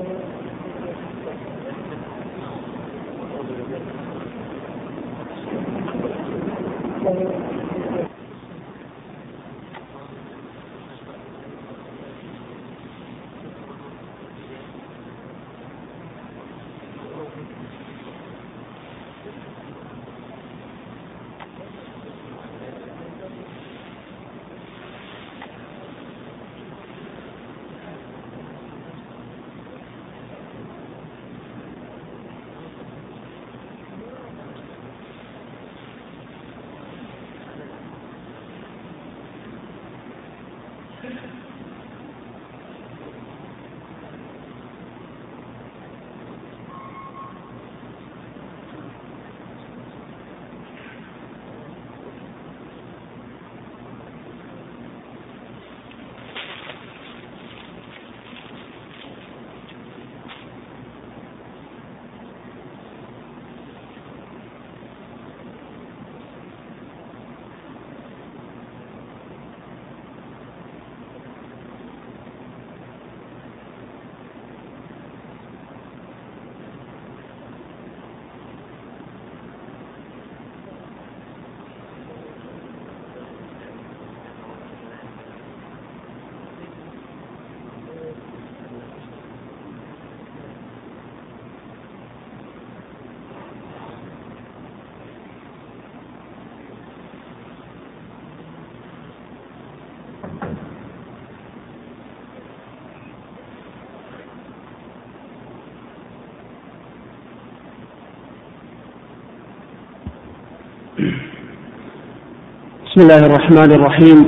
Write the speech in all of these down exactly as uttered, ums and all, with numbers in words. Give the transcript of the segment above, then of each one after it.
بسم الله الرحمن الرحيم.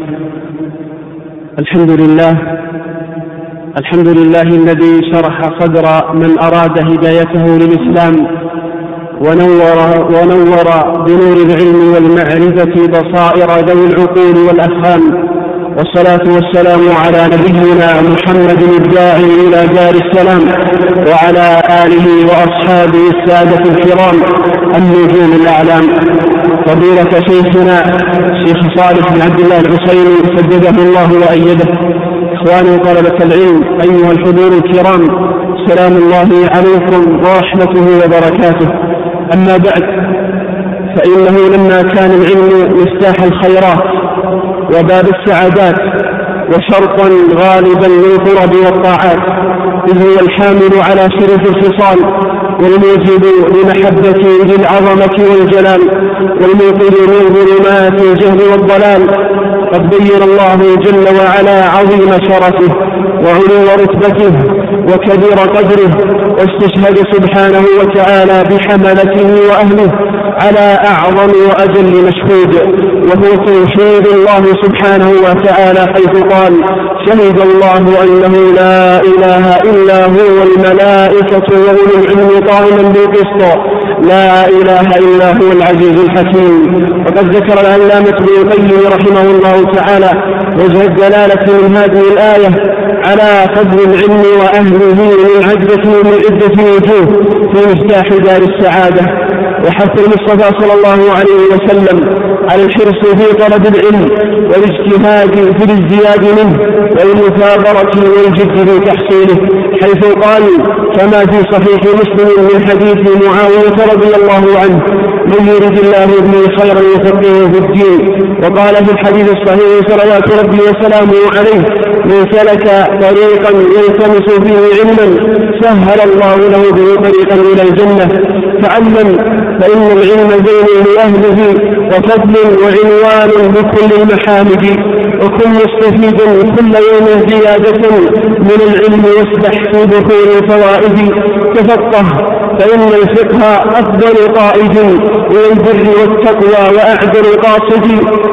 الحمد لله الحمد لله الذي شرح صدر من أراد هدايته للإسلام ونور, ونور بنور العلم والمعرفة بصائر ذوي العقول والأفهام، والصلاة والسلام على نبينا محمد الداعي إلى دار السلام وعلى آله وأصحابه السادة الكرام النجوم الأعلام. فضيلة شيخنا شيخ صالح بن عبد الله العصيمي سدده الله وأيده. إخواني طلبة العلم، أيها الحضور الكرام، سلام الله عليكم ورحمته وبركاته. أما بعد، فإنه لما كان العلم مفتاح الخيرات وباب السعادات وشرطا غالبا للقرب والطاعات، إذ هو الحامل على شرف الخصال والموجب لمحبة ذي العظمة والجلال والموقظ من ظلمات الجهل والضلال. قد بين الله جل وعلا عظيم شرفه وعلو رتبته وكبير قدره، واستشهد سبحانه وتعالى بحملته وأهله على أعظم وأجل مشهود، وهو توحيد الله سبحانه وتعالى، حيث قال: شهد الله أنه لا إله إلا هو والملائكة وأولو العلم قائما بالقسط لا إله إلا هو العزيز الحكيم. وقد ذكر العلامة ابن القيم رحمه الله تعالى وجه الدلالة من هذه الآية على فضل العلم وأهله من عدة من عدة وجوه في مفتاح دار السعادة، وحث المصطفى صلى الله عليه وسلم على الحرص في طلب العلم والاجتهاد في الازدياد منه والمثابرة والجد في تحصيله، حيث قال كما في صحيح مسلم من حديث معاوية رضي الله عنه: من يرد الله به خيرا يفقهه في الدين. وقال في الحديث الصحيح صلوات ربي وسلامه عليه: من سلك طريقا يلتمس فيه علما سهل الله له به طريقا إلى الجنة. فعلم فإن العلم زين لأهله وفضل وعنوان بكل المحامد، وكل مستفيد كل يوم زيادة من العلم يسبح في بحور الفوائد. تفقه فإن الفقه أفضل قائد إلى البر والتقوى وأعدل قاصد.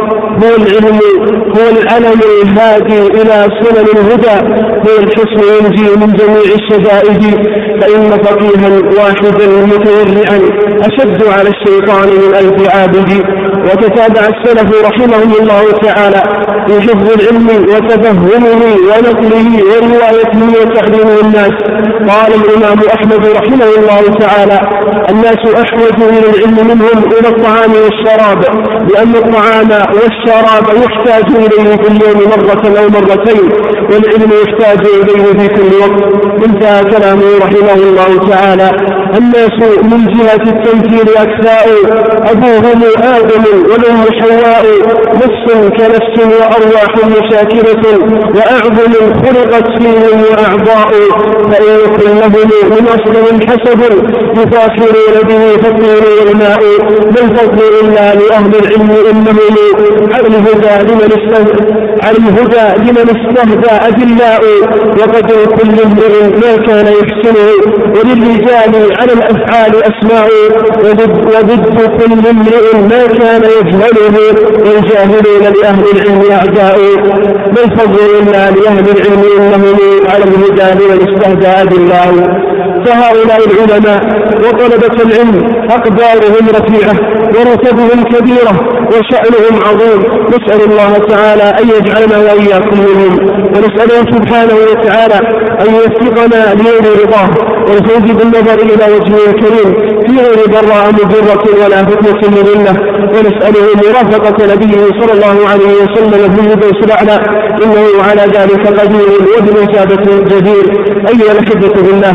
هو العلم هو العلم الهادي إلى سنن الهدى، هو الحصن ينجي من جميع الشدائد. فإن فقيها واحدا متورعا أشد على الشيطان من ألف عابد. وتتابع السلف رحمهم الله تعالى في حفظ العلم وتفهمه ونقله وروايته وتعليمه الناس. قال الإمام أحمد رحمه الله تعالى: الناس أحوج إلى العلم منهم إلى الطعام والشراب، لأن الطعام والشراب يحتاج إليه في اليوم مرة أو مرتين، والعلم يحتاج إليه في كل وقت. انتهى كلامه رحمه الله تعالى. الناس من جهة التمثيل أكفاء، أبوهم آدم والأم حواء، نفس كنفس وأرواح مشاكلة، وأعظم خلقت فيهم وأعضاء، فإن يكن لهم من أصل حسب يفاخرون به فالطين والماء. ما الفضل إلا لأهل العلم إنهم على الهدى لمن استهدى على الهدى لمن استهدى أدلاء، وقدر كل امرئ ما كان يحسنه، وللرجال على الأفعال أسماء، وضد كل امرئ ما كان يجهله، والجاهلون لأهل العلم أعداء. ما الفضل إلا لأهل العلم إنهم على الهدى لمن استهدى أدلاء. فهؤلاء العلماء وطلبة العلم أقدارهم رفيعة ورتبهم كبيرة وشأنهم عظيم. نسأل الله تعالى أن يجعلنا وإياكم منهم، ونسأله سبحانه وتعالى أن يوفقنا لنيل رضاه والفوز بالنظر إلى وجهه الكريم في غير ضراء مضرة ولا فتنة مضلة، ونسأله مرافقة نبيه صلى الله عليه وسلم في الفردوس الأعلى، إنه على ذلك قدير وبالإجابة جدير. أيها الأحبة بالله،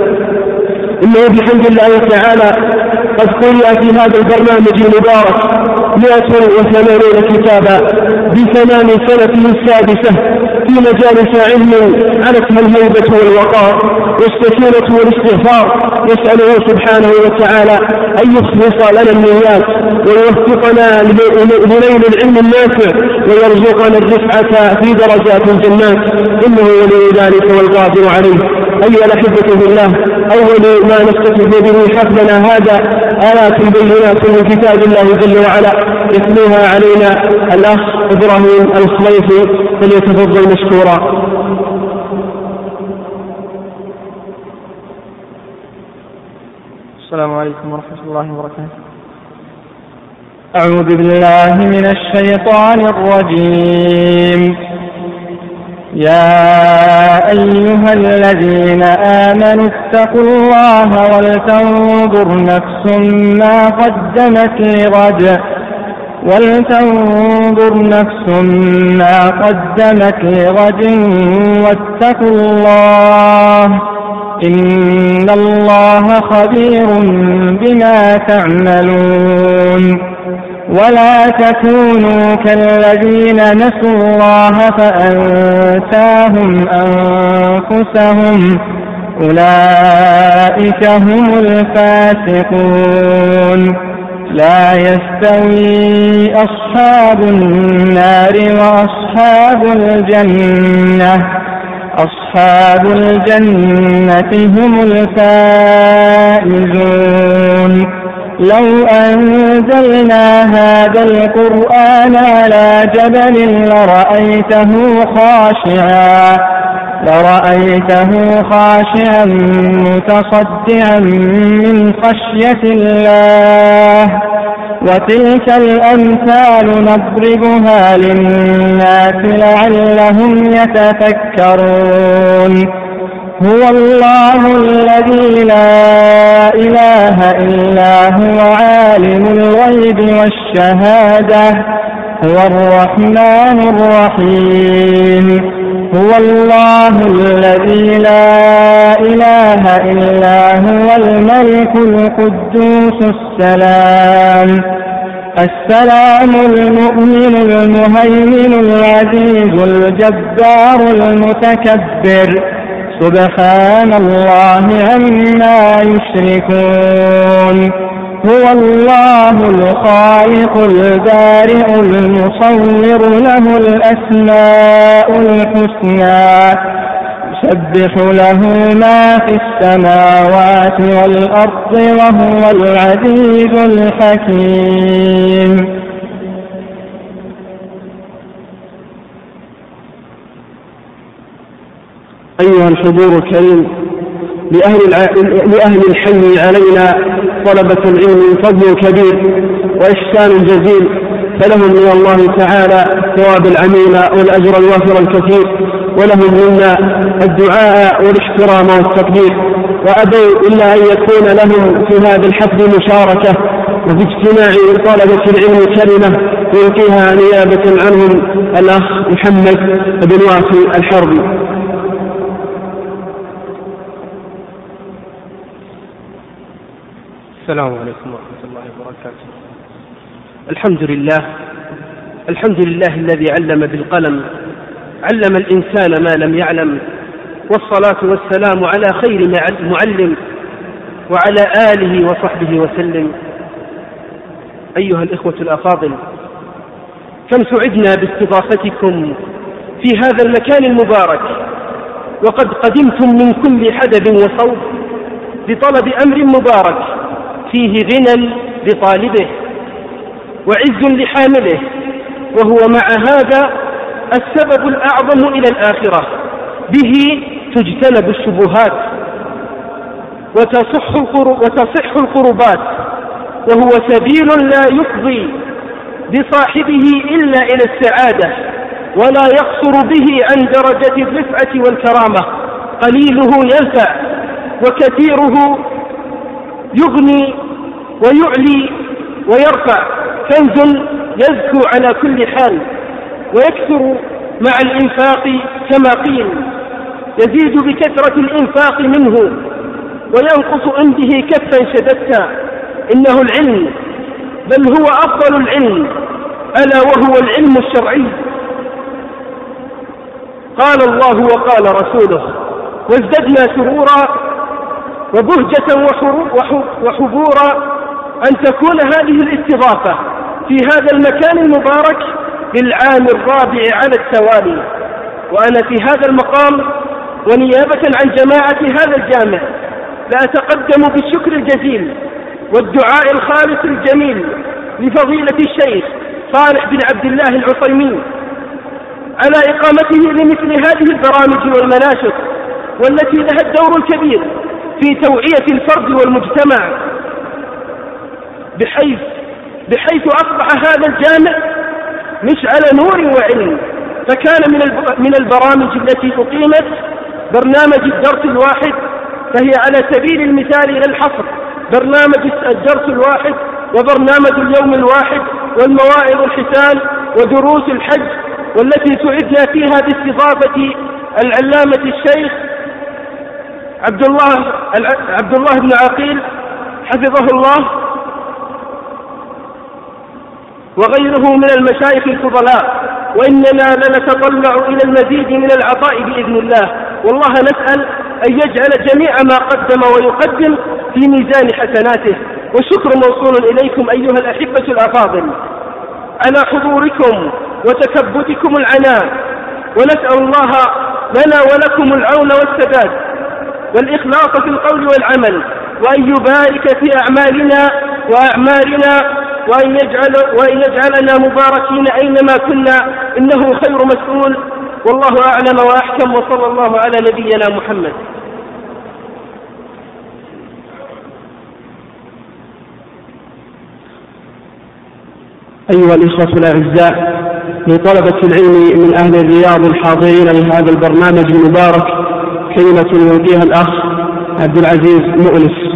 إنه بحمد الله تعالى قد قرأ في هذا البرنامج المبارك مئة وثمانين كتابا بثمان سنته السادسة في مجالس علم علتها الهيبة والوقار والسكينة والاستغفار. نسأله سبحانه وتعالى أن يخلص لنا النيات ويوفقنا لنيل العلم النافع ويرزقنا الرفعة في درجات الجنات، إنه ولي ذلك والقادر عليه. أيها الأحبة بالله، أول ما نستفيد به حفلنا هذا آيات بينات من كتاب الله جل وعلا يتلوها علينا الأخ إبراهيم الخليفي، فليتفضل مشكورا. السلام عليكم ورحمة الله وبركاته. أعوذ بالله من الشيطان الرجيم. يا أيها الذين آمنوا اتقوا الله ولتنظر نفس ما قدمت لغد ولتنظر نفس ما قدمت لغد واتقوا الله إن الله خبير بما تعملون. ولا تكونوا كالذين نسوا الله فأنساهم أنفسهم أولئك هم الفاسقون. لا يستوي أصحاب النار وأصحاب الجنة أصحاب الجنة هم الفائزون. لو أنزلنا هذا القرآن على جبل لرأيته خاشعا لرأيته خاشعا متصدعا من خشية الله. وتلك الأمثال نضربها للناس لعلهم يتفكرون. هو الله الذي لا إله إلا هو عالم الغيب والشهادة هو الرحمن الرحيم. هو الله الذي لا إله إلا هو الملك القدوس السلام السلام المؤمن المهيمن العزيز الجبار المتكبر. سبحان الله عما يشركون. هو الله الخالق البارئ المصور له الأسماء الحسنى يسبح له ما في السماوات والأرض وهو العزيز الحكيم. أيها الحضور الكريم، لأهل, الع... لأهل الحي علينا طلبة العلم فضل كبير وإحسان جزيل، فلهم من الله تعالى ثواب العميل والأجر الوافر الكثير، ولهم منا الدعاء والاحترام والتقدير، وأبوا إلا أن يكون لهم في هذا الحفل مشاركة وفي اجتماع طلبة العلم كلمة يلقيها نيابة عنهم الأخ محمد بن وافي الحربي. السلام عليكم ورحمة الله وبركاته. الحمد لله الحمد لله الذي علم بالقلم، علم الإنسان ما لم يعلم، والصلاة والسلام على خير معلم وعلى آله وصحبه وسلم. أيها الإخوة الأفاضل، كم سعدنا باستضافتكم في هذا المكان المبارك، وقد قدمتم من كل حدب وصوب لطلب أمر مبارك فيه غنى لطالبه وعز لحامله، وهو مع هذا السبب الأعظم إلى الآخرة، به تجتنب الشبهات وتصح وتصح القربات، وهو سبيل لا يفضي بصاحبه إلا إلى السعادة، ولا يقصر به عن درجة الرفعة والكرامة. قليله ينفع وكثيره يغني ويعلي ويرفع، كنز يزكو على كل حال ويكثر مع الإنفاق كما قيل، يزيد بكثرة الإنفاق منه وينقص عنده كفا شددتا. إنه العلم، بل هو أفضل العلم، ألا وهو العلم الشرعي. قال الله وقال رسوله: وازددنا سرورا وبهجة وحبورا أن تكون هذه الاستضافة في هذا المكان المبارك للعام الرابع على التوالي. وأنا في هذا المقام ونيابة عن جماعة هذا الجامع لأتقدم بالشكر الجزيل والدعاء الخالص الجميل لفضيلة الشيخ صالح بن عبد الله العثيمين على إقامته لمثل هذه البرامج والمناشط، والتي لها الدور الكبير في توعية الفرد والمجتمع، بحيث بحيث أصبح هذا الجامع مشعل نور وعلم. فكان من البرامج التي أقيمت برنامج الدرس الواحد، فهي على سبيل المثال إلى الحصر برنامج الدرس الواحد وبرنامج اليوم الواحد والمواعظ الحسان ودروس الحج، والتي سعدنا فيها باستضافة العلامة الشيخ عبد الله عبد الله بن عقيل حفظه الله وغيره من المشايخ الفضلاء، وإننا لنتطلع إلى المزيد من العطاء بإذن الله، والله نسأل أن يجعل جميع ما قدم ويقدم في ميزان حسناته. والشكر موصول إليكم أيها الأحبة الأفاضل على حضوركم وتكبدكم العناء، ونسأل الله لنا ولكم العون والسداد والإخلاص في القول والعمل، وأن يبارك في أعمالنا وأعمالنا، وأن, يجعل وأن يجعلنا مباركين أينما كنا، إنه خير مسؤول، والله أعلم وأحكم، وصلى الله على نبينا محمد. أيها الإخوة الأعزاء، لطلبة العلم من أهل الرياض الحاضرين لهذا البرنامج المبارك كلمة يلقيها الأخ عبد العزيز مؤنس.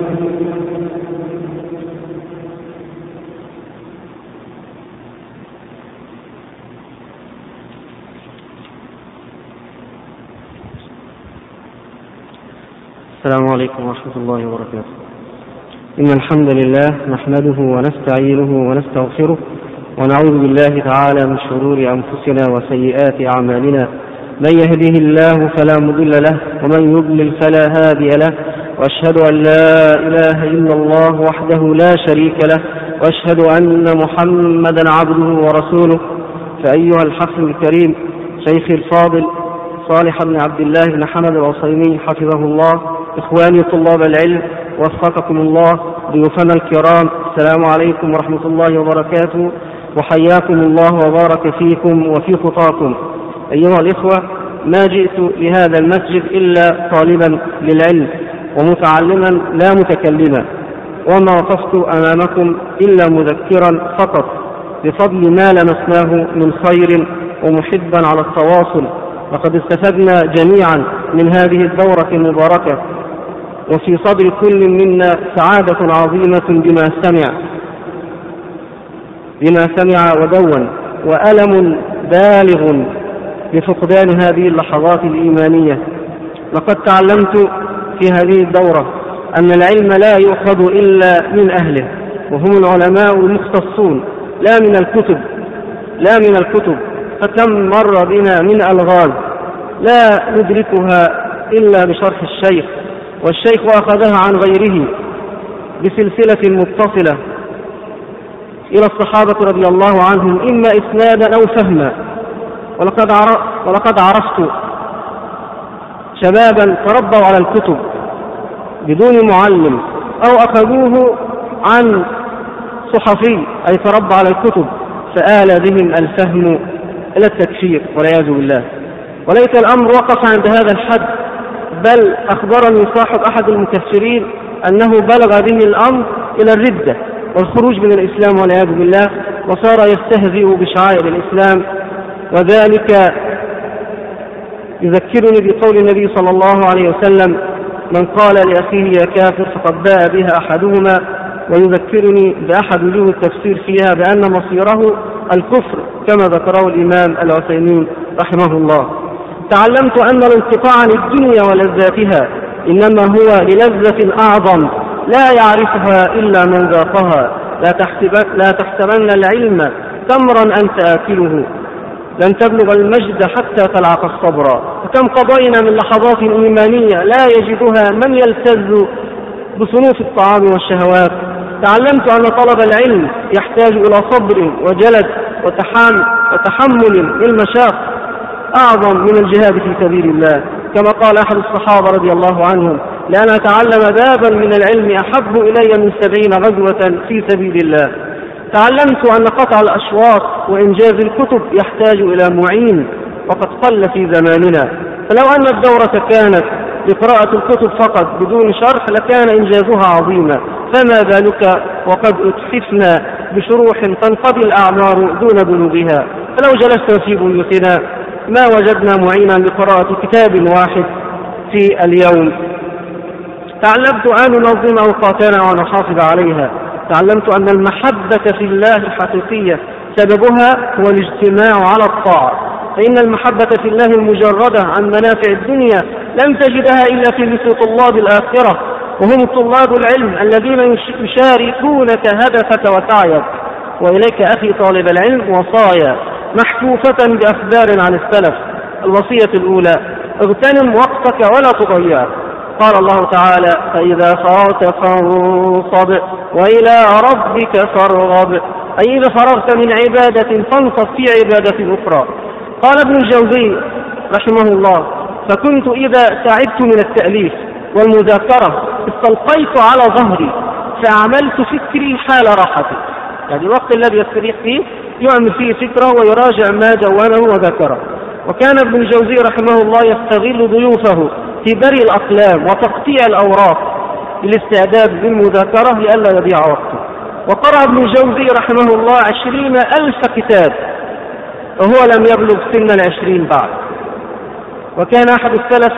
السلام عليكم ورحمة الله وبركاته. إن الحمد لله نحمده ونستعينه ونستغفره، ونعوذ بالله تعالى من شرور أنفسنا وسيئات أعمالنا. من يهده الله فلا مضل له، ومن يضلل فلا هادي له، وأشهد أن لا إله إلا الله وحده لا شريك له، وأشهد أن محمدا عبده ورسوله. فأيها الحفل الكريم شيخ الفاضل صالح بن عبد الله بن حمد العثيمين حفظه الله، إخواني طلاب العلم وفقكم الله، ضيوفنا الكرام، السلام عليكم ورحمة الله وبركاته، وحياكم الله وبارك فيكم وفي خطاكم. أيها الإخوة، ما جئت لهذا المسجد إلا طالبا للعلم ومتعلما لا متكلما، وما وقفت أمامكم إلا مذكرا فقط بفضل ما لمسناه من خير ومحبا على التواصل. لقد استفدنا جميعا من هذه الدورة المباركة، وفي صدر كل منا سعادة عظيمة بما سمع بما سمع ودون، وألم بالغ بفقدان هذه اللحظات الإيمانية. لقد تعلمت في هذه الدورة أن العلم لا يؤخذ إلا من أهله، وهم العلماء المختصون، لا من الكتب لا من الكتب فكم مر بنا من ألغاز لا ندركها إلا بشرح الشيخ، والشيخ أخذها عن غيره بسلسلة متصلة إلى الصحابة رضي الله عنهم، إما إسنادا أو فهما. ولقد ولقد عرفت شبابا تربوا على الكتب بدون معلم، أو أخذوه عن صحفي أي تربى على الكتب، فآل بهم الفهم إلى التكفير والعياذ بالله. وليس الأمر وقف عند هذا الحد، بل أخبرني صاحب أحد المكفرين أنه بلغ به الأمر إلى الردة والخروج من الإسلام والعياذ بالله، وصار يستهزئ بشعائر الإسلام. وذلك يذكرني بقول النبي صلى الله عليه وسلم: من قال لأخيه يا كافر فقد باء بها أحدهما. ويذكرني بأحد وجوه التفسير فيها بأن مصيره الكفر كما ذكره الإمام العثيمين رحمه الله. تعلمت أن الانقطاع عن الدنيا ولذاتها إنما هو للذة أعظم لا يعرفها إلا من ذاقها. لا تحسبن, لا تحسبن العلم تمرا أنت آكله، لن تبلغ المجد حتى تلعق الصبر. فكم قضينا من لحظات إيمانية لا يجدها من يلتذ بصنوف الطعام والشهوات. تعلمت أن طلب العلم يحتاج إلى صبر وجلد وتحمل للمشاق أعظم من الجهاد في سبيل الله، كما قال أحد الصحابة رضي الله عنهم: لأن أتعلم بابا من العلم أحب إلي من سبعين غزوة في سبيل الله. تعلمت أن قطع الأشواط وإنجاز الكتب يحتاج إلى معين، وقد قل في زماننا. فلو أن الدورة كانت لقراءة الكتب فقط بدون شرح لكان إنجازها عظيما، فما بالك وقد أتحفنا بشروح تنقضي الأعمار دون بلوغها. فلو جلسنا في بيوتنا ما وجدنا معينا لقراءة كتاب واحد في اليوم. تعلمت أن ننظم أوقاتنا ونحافظ عليها. تعلمت أن المحبة في الله الحقيقية سببها هو الاجتماع على الطاعة، فإن المحبة في الله المجردة عن منافع الدنيا لم تجدها إلا في مثل طلاب الآخرة، وهم طلاب العلم الذين يشاركونك هدفك وسعيك. وإليك أخي طالب العلم وصايا محفوفة بأخبار عن السلف. الوصية الأولى: اغتنم وقتك ولا تضيعه. قال الله تعالى: فإذا فرغت فانصب وإلى ربك فارغب، أي إذا فرغت من عبادة فانصب في عبادة أخرى. قال ابن الجوزي رحمه الله: فكنت إذا تعبت من التأليف والمذاكرة استلقيت على ظهري فأعملت فكري حال راحتي، يعني الوقت الذي يستريح فيه يعمل فيه فكره ويراجع ما دونه وذكره. وكان ابن الجوزي رحمه الله يستغل ضيوفه في بري الأقلام وتقطيع الأوراق للاستعداد للمذاكرة لئلا يضيع وقته. وقرأ ابن الجوزي رحمه الله عشرين ألف كتاب وهو لم يبلغ سن العشرين بعد. وكان أحد السلف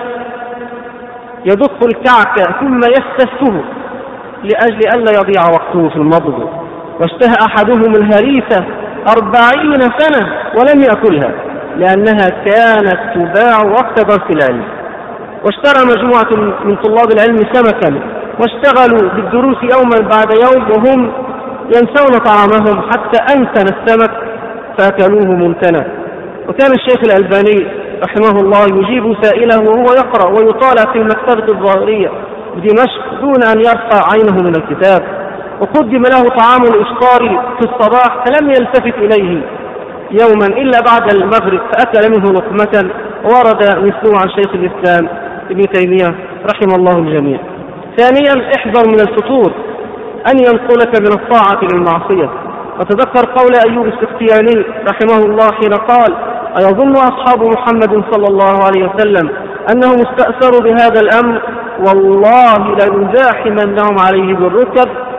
يدق الكعك ثم يستسه لأجل ألا يضيع وقته في المضغ. واشتهى أحدهم الهريسة أربعين سنة ولم يأكلها لأنها كانت تباع وقت درس العلم. واشترى مجموعة من طلاب العلم سمكا واشتغلوا بالدروس يوما بعد يوم وهم ينسون طعامهم حتى أنتن السمك فأكلوه ممتنى. وكان الشيخ الألباني رحمه الله يجيب سائله وهو يقرأ ويطالع في المكتبة الظاهرية بدمشق دون أن يرفع عينه من الكتاب. وقدم له طعام الإفطار في الصباح فلم يلتفت إليه يوما إلا بعد المغرب فأكل منه لقمة. ورد مثله عن شيخ الإسلام ابن تيمية رحمه الله الجميع. ثانيا: احذر من الفتور أن ينقلك من الطاعة للمعصية. وتذكر قول أيوب السختياني رحمه الله حين قال: أيظن أصحاب محمد صلى الله عليه وسلم أنهم استأثروا بهذا الأمر؟ والله لنزاحمنهم عليه بالركب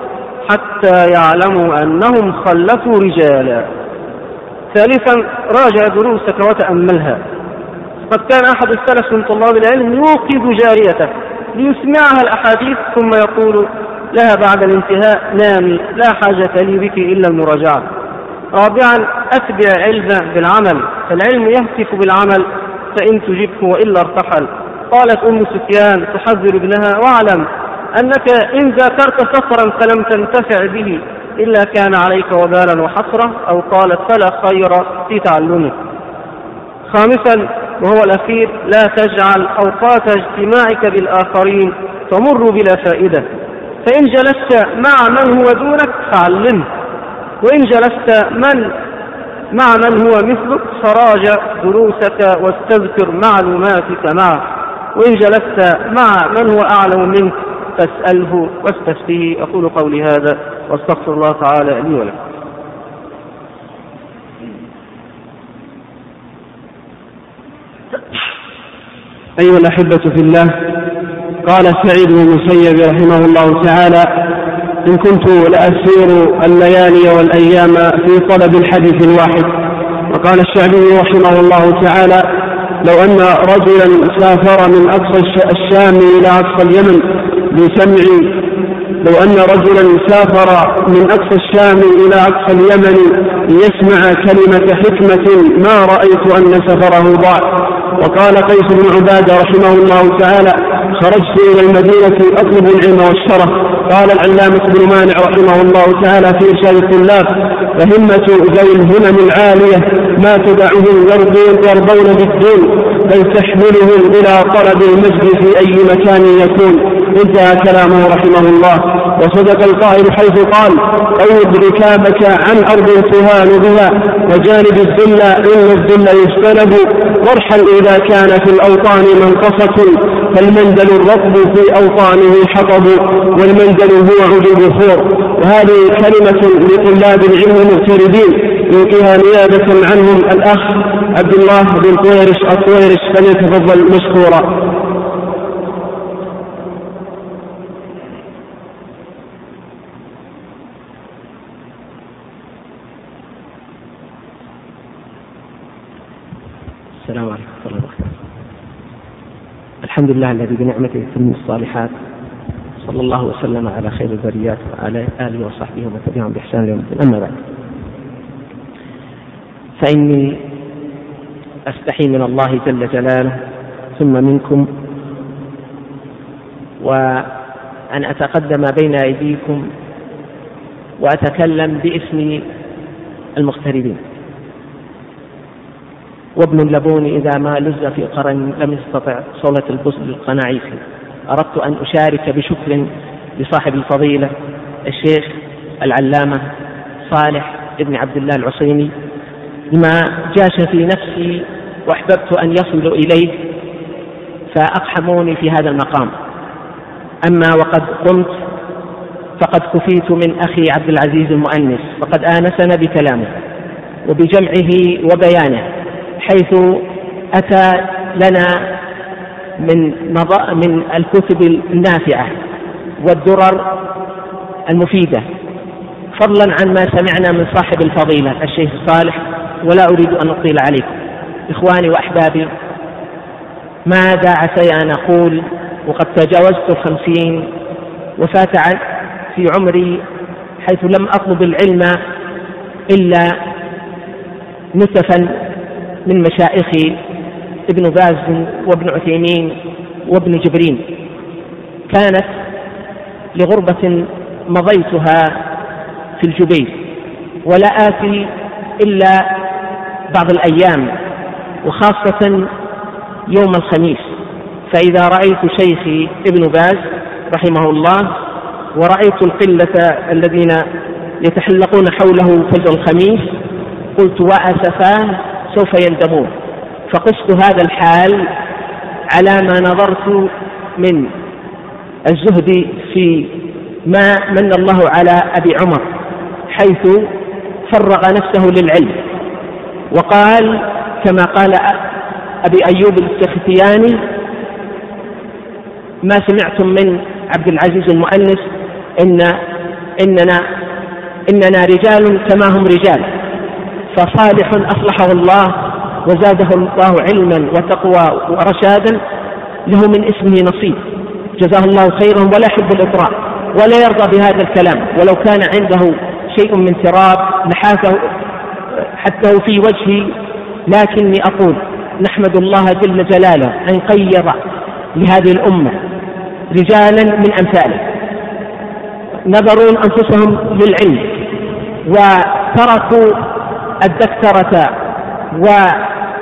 حتى يعلموا أنهم خلفوا رجالا. ثالثا راجع دروسك وتأملها. قد كان أحد السلف من طلاب العلم يوقظ جاريته ليسمعها الأحاديث ثم يقول لها بعد الانتهاء نامي لا حاجة لي بك إلا المراجعة. رابعا أتبع علما بالعمل، فالعلم يهتف بالعمل فإن تجبه وإلا ارتحل. قالت أم سفيان تحذر ابنها واعلم أنك إن ذاكرت سفرا فلم تنتفع به إلا كان عليك وبالا وحسرة، أو قالت فلا خير في تعلمه. خامسا وهو الأخير لا تجعل أوقات اجتماعك بالآخرين تمر بلا فائدة، فإن جلست مع من هو دونك فعلمه، وإن جلست من مع من هو مثلك فراجع دروسك واستذكر معلوماتك معه، وإن جلست مع من هو أعلم منك فاسأله واستفتيه. أقول قولي هذا واستغفر الله تعالى لي ولكم. أيها الأحبة في الله، قال سعيد بن المسيب رحمه الله تعالى: إن كنت لأسير الليالي والأيام في طلب الحديث الواحد. وقال الشعبي رحمه الله تعالى: لو أن رجلا سافر من أقصى الشام إلى أقصى اليمن بسمع لو أن رجلا سافر من أقصى الشام إلى أقصى اليمن ليسمع كلمة حكمة ما رأيت أن سفره ضاع. وقال قيس بن عبادة رحمه الله تعالى: خرجت إلى المدينة أطلب العلم والشرف. قال العلامة بن مانع رحمه الله تعالى في إرشاد الطلاب: فهمة ذوي الهمم العالية ما تدعهم يرضون بالدين بل تحملهم إلى طلب المجد في أي مكان يكون. انتهى كلامه رحمه الله. وصدق القائل حيث قال: قوض ركابك عن أرض تهان بها وجانب الذل إن الذل يجتنب، وارحل إذا كان في الأوطان منقصة فالمندل الرطب في أوطانه حطب والمندل هو عود بخور. وهذه كلمة لطلاب العلم المغتربين يلقيها نيابة عنهم الأخ عبد الله بن طويرش الطويرش، فليتفضل مشكورا. السلام عليكم ورحمة الله وبركاته. الحمد لله الذي بنعمته تتم الصالحات، صلى الله وسلم على خير البريات وعلى آله وصحبه ومن تبعهم بإحسان يوم الدين. أما بعد، فإني أستحي من الله جل جلاله ثم منكم وأن أتقدم بين أيديكم وأتكلم باسم المغتربين. وابن اللبون إذا ما لز في قرن لم يستطع صولة البصر القناعيس. أردت أن أشارك بشكر لصاحب الفضيلة الشيخ العلامة صالح ابن عبد الله العصيمي لما جاش في نفسي وأحببت أن يصلوا إليه فأقحموني في هذا المقام. أما وقد قمت فقد كفيت من أخي عبد العزيز المؤنس، فقد آنسنا بكلامه وبجمعه وبيانه، حيث أتى لنا من من الكتب النافعة والدرر المفيدة، فضلا عن ما سمعنا من صاحب الفضيلة الشيخ صالح. ولا أريد أن أطيل عليكم إخواني وأحبابي، ماذا عسى أن أقول وقد تجاوزت الخمسين وفات في عمري حيث لم أطلب العلم إلا نتفا من مشايخي ابن باز وابن عثيمين وابن جبرين. كانت لغربة مضيتها في الجبيل ولا آتي إلا بعض الأيام وخاصة يوم الخميس، فإذا رأيت شيخي ابن باز رحمه الله ورأيت القلة الذين يتحلقون حوله فجر الخميس قلت وأسفا سوف يندمون. فقست هذا الحال على ما نظرت من الزهد في ما من الله على أبي عمر حيث فرغ نفسه للعلم، وقال كما قال أبي أيوب السختياني: ما سمعتم من عبد العزيز المؤنس إن إننا إننا رجال كما هم رجال. فصالح أصلحه الله وزاده الله علما وتقوى ورشادا له من اسمه نصيب، جزاه الله خيرا، ولا يحب الإطراء ولا يرضى بهذا الكلام، ولو كان عنده شيء من تراب نحاته حتى في وجهي. لكني أقول نحمد الله جل جلاله أن قيض لهذه الأمة رجالا من أمثاله نظروا أنفسهم للعلم وتركوا الدكترة وهذه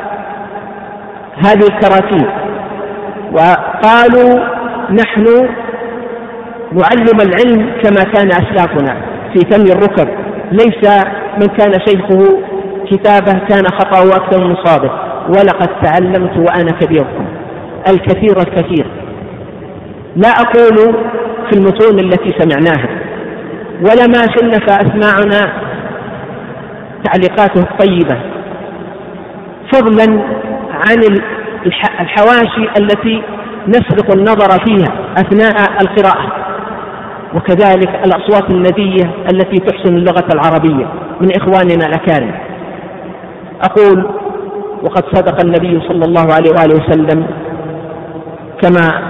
الكراتين، وقالوا نحن نعلم العلم كما كان أسلافنا في ثني الركب، ليس من كان شيخه كتابه كان خطأه أكثر من صابه، ولقد تعلمت وأنا كبيركم الكثير الكثير. لا أقول في المتون التي سمعناها ولا ما شنف أسماعنا تعليقاته الطيبة، فضلا عن الحواشي التي نسرق النظر فيها أثناء القراءة، وكذلك الأصوات الندية التي تحسن اللغة العربية من إخواننا الأكارم. أقول وقد صدق النبي صلى الله عليه وآله وسلم كما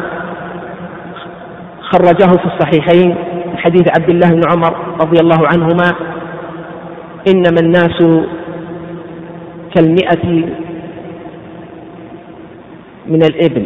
خرجه في الصحيحين حديث عبد الله بن عمر رضي الله عنهما: إنما الناس كالمئة من الإبل،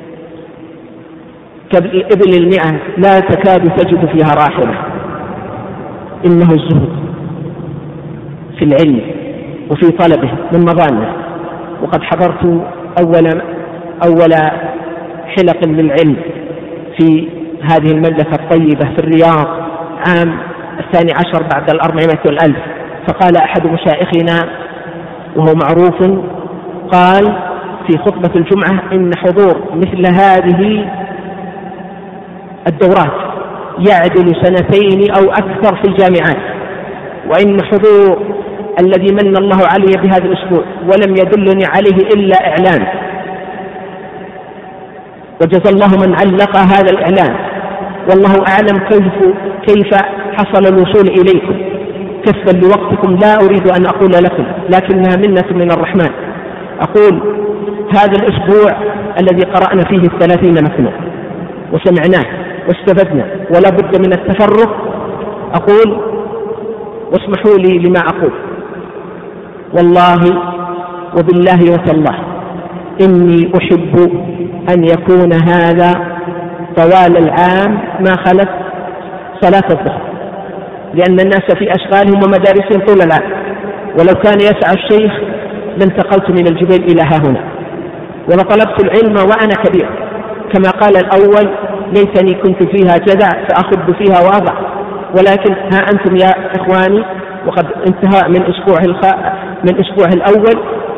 كالإبل المئة لا تكاد تجد فيها راحلة. إنه الزهد في العلم وفي طلبه من مظانه. وقد حضرت أول أول حلق للعلم في هذه المملكة الطيبة في الرياض عام الثاني عشر بعد الأربعمائة والألف. فقال أحد مشايخنا وهو معروف، قال في خطبة الجمعة: إن حضور مثل هذه الدورات يعدل سنتين أو أكثر في الجامعات، وإن حضور الذي من الله علي بهذا الأسبوع ولم يدلني عليه إلا إعلان، وجزى الله من علق هذا الإعلان، والله أعلم كيف كيف حصل الوصول إليكم. كفا لوقتكم لا أريد أن أقول لكم، لكنها منة من الرحمن. أقول هذا الأسبوع الذي قرأنا فيه الثلاثين مثنى وسمعناه واستفدنا ولا بد من التفرغ، أقول واسمحوا لي لما أقول، والله وبالله وتالله إني أحب أن يكون هذا طوال العام ما خلت صلاة الظهر، لأن الناس في أشغالهم ومدارسهم طول العام، ولو كان يسعى الشيخ لانتقلت من الجبال إلى ها هنا ولطلبت العلم وأنا كبير، كما قال الأول: ليتني كنت فيها جدع فأخذ فيها واضع. ولكن ها أنتم يا إخواني وقد انتهى من أسبوع الخاء من أسبوع الأول،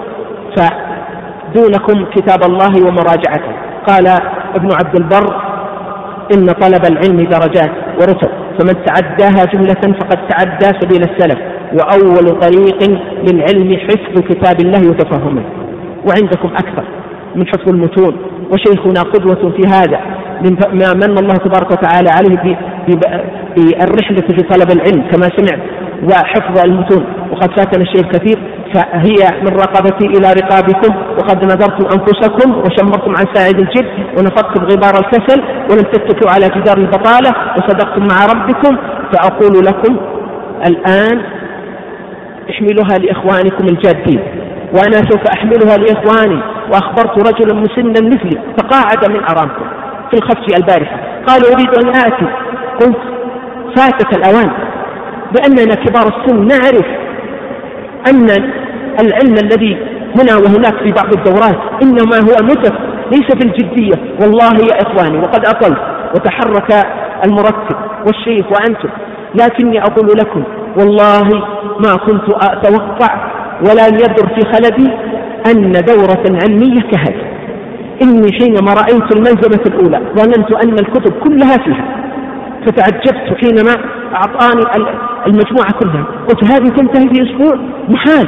فدونكم كتاب الله ومراجعته. قال ابن عبد البر: إن طلب العلم درجات ورتب، فمن تعداها جملة فقد تعدى سبيل السلف، وأول طريق للعلم حفظ كتاب الله وتفهمه. وعندكم أكثر من حفظ المتون، وشيخنا قدوة في هذا مما من الله تبارك وتعالى عليه بالرحلة في طلب العلم كما سمعت وحفظ المتون، وقد فاتنا الشيء الكثير، فهي من رقبتي إلى رقابكم، وقد نذرتم أنفسكم وشمرتم عن ساعد الجد ونفضتم غبار الكسل ولم تتكوا على جدار البطالة وصدقتم مع ربكم. فأقول لكم الآن احملوها لإخوانكم الجادين، وأنا سوف أحملها لإخواني. وأخبرت رجلا مسنا مثلي تقاعد من أرامكم في الخفش البارحة، قال: أريد أن آتي. قلت: فاتت الأوان، بأننا كبار السن نعرف أن العلم الذي هنا وهناك في بعض الدورات إنما هو متف ليس في الجدية. والله يا إخواني وقد أطلت وتحرك المرتب والشيخ وأنتم، لكني أقول لكم والله ما كنت أتوقع ولا يدر في خلدي أن دورة علمية كهذه. إني حينما رأيت المنزلة الأولى ظننت أن الكتب كلها فيها، فتعجبت حينما أعطاني المجموعة كلها، قلت هذه تنتهي في أسبوع؟ محال.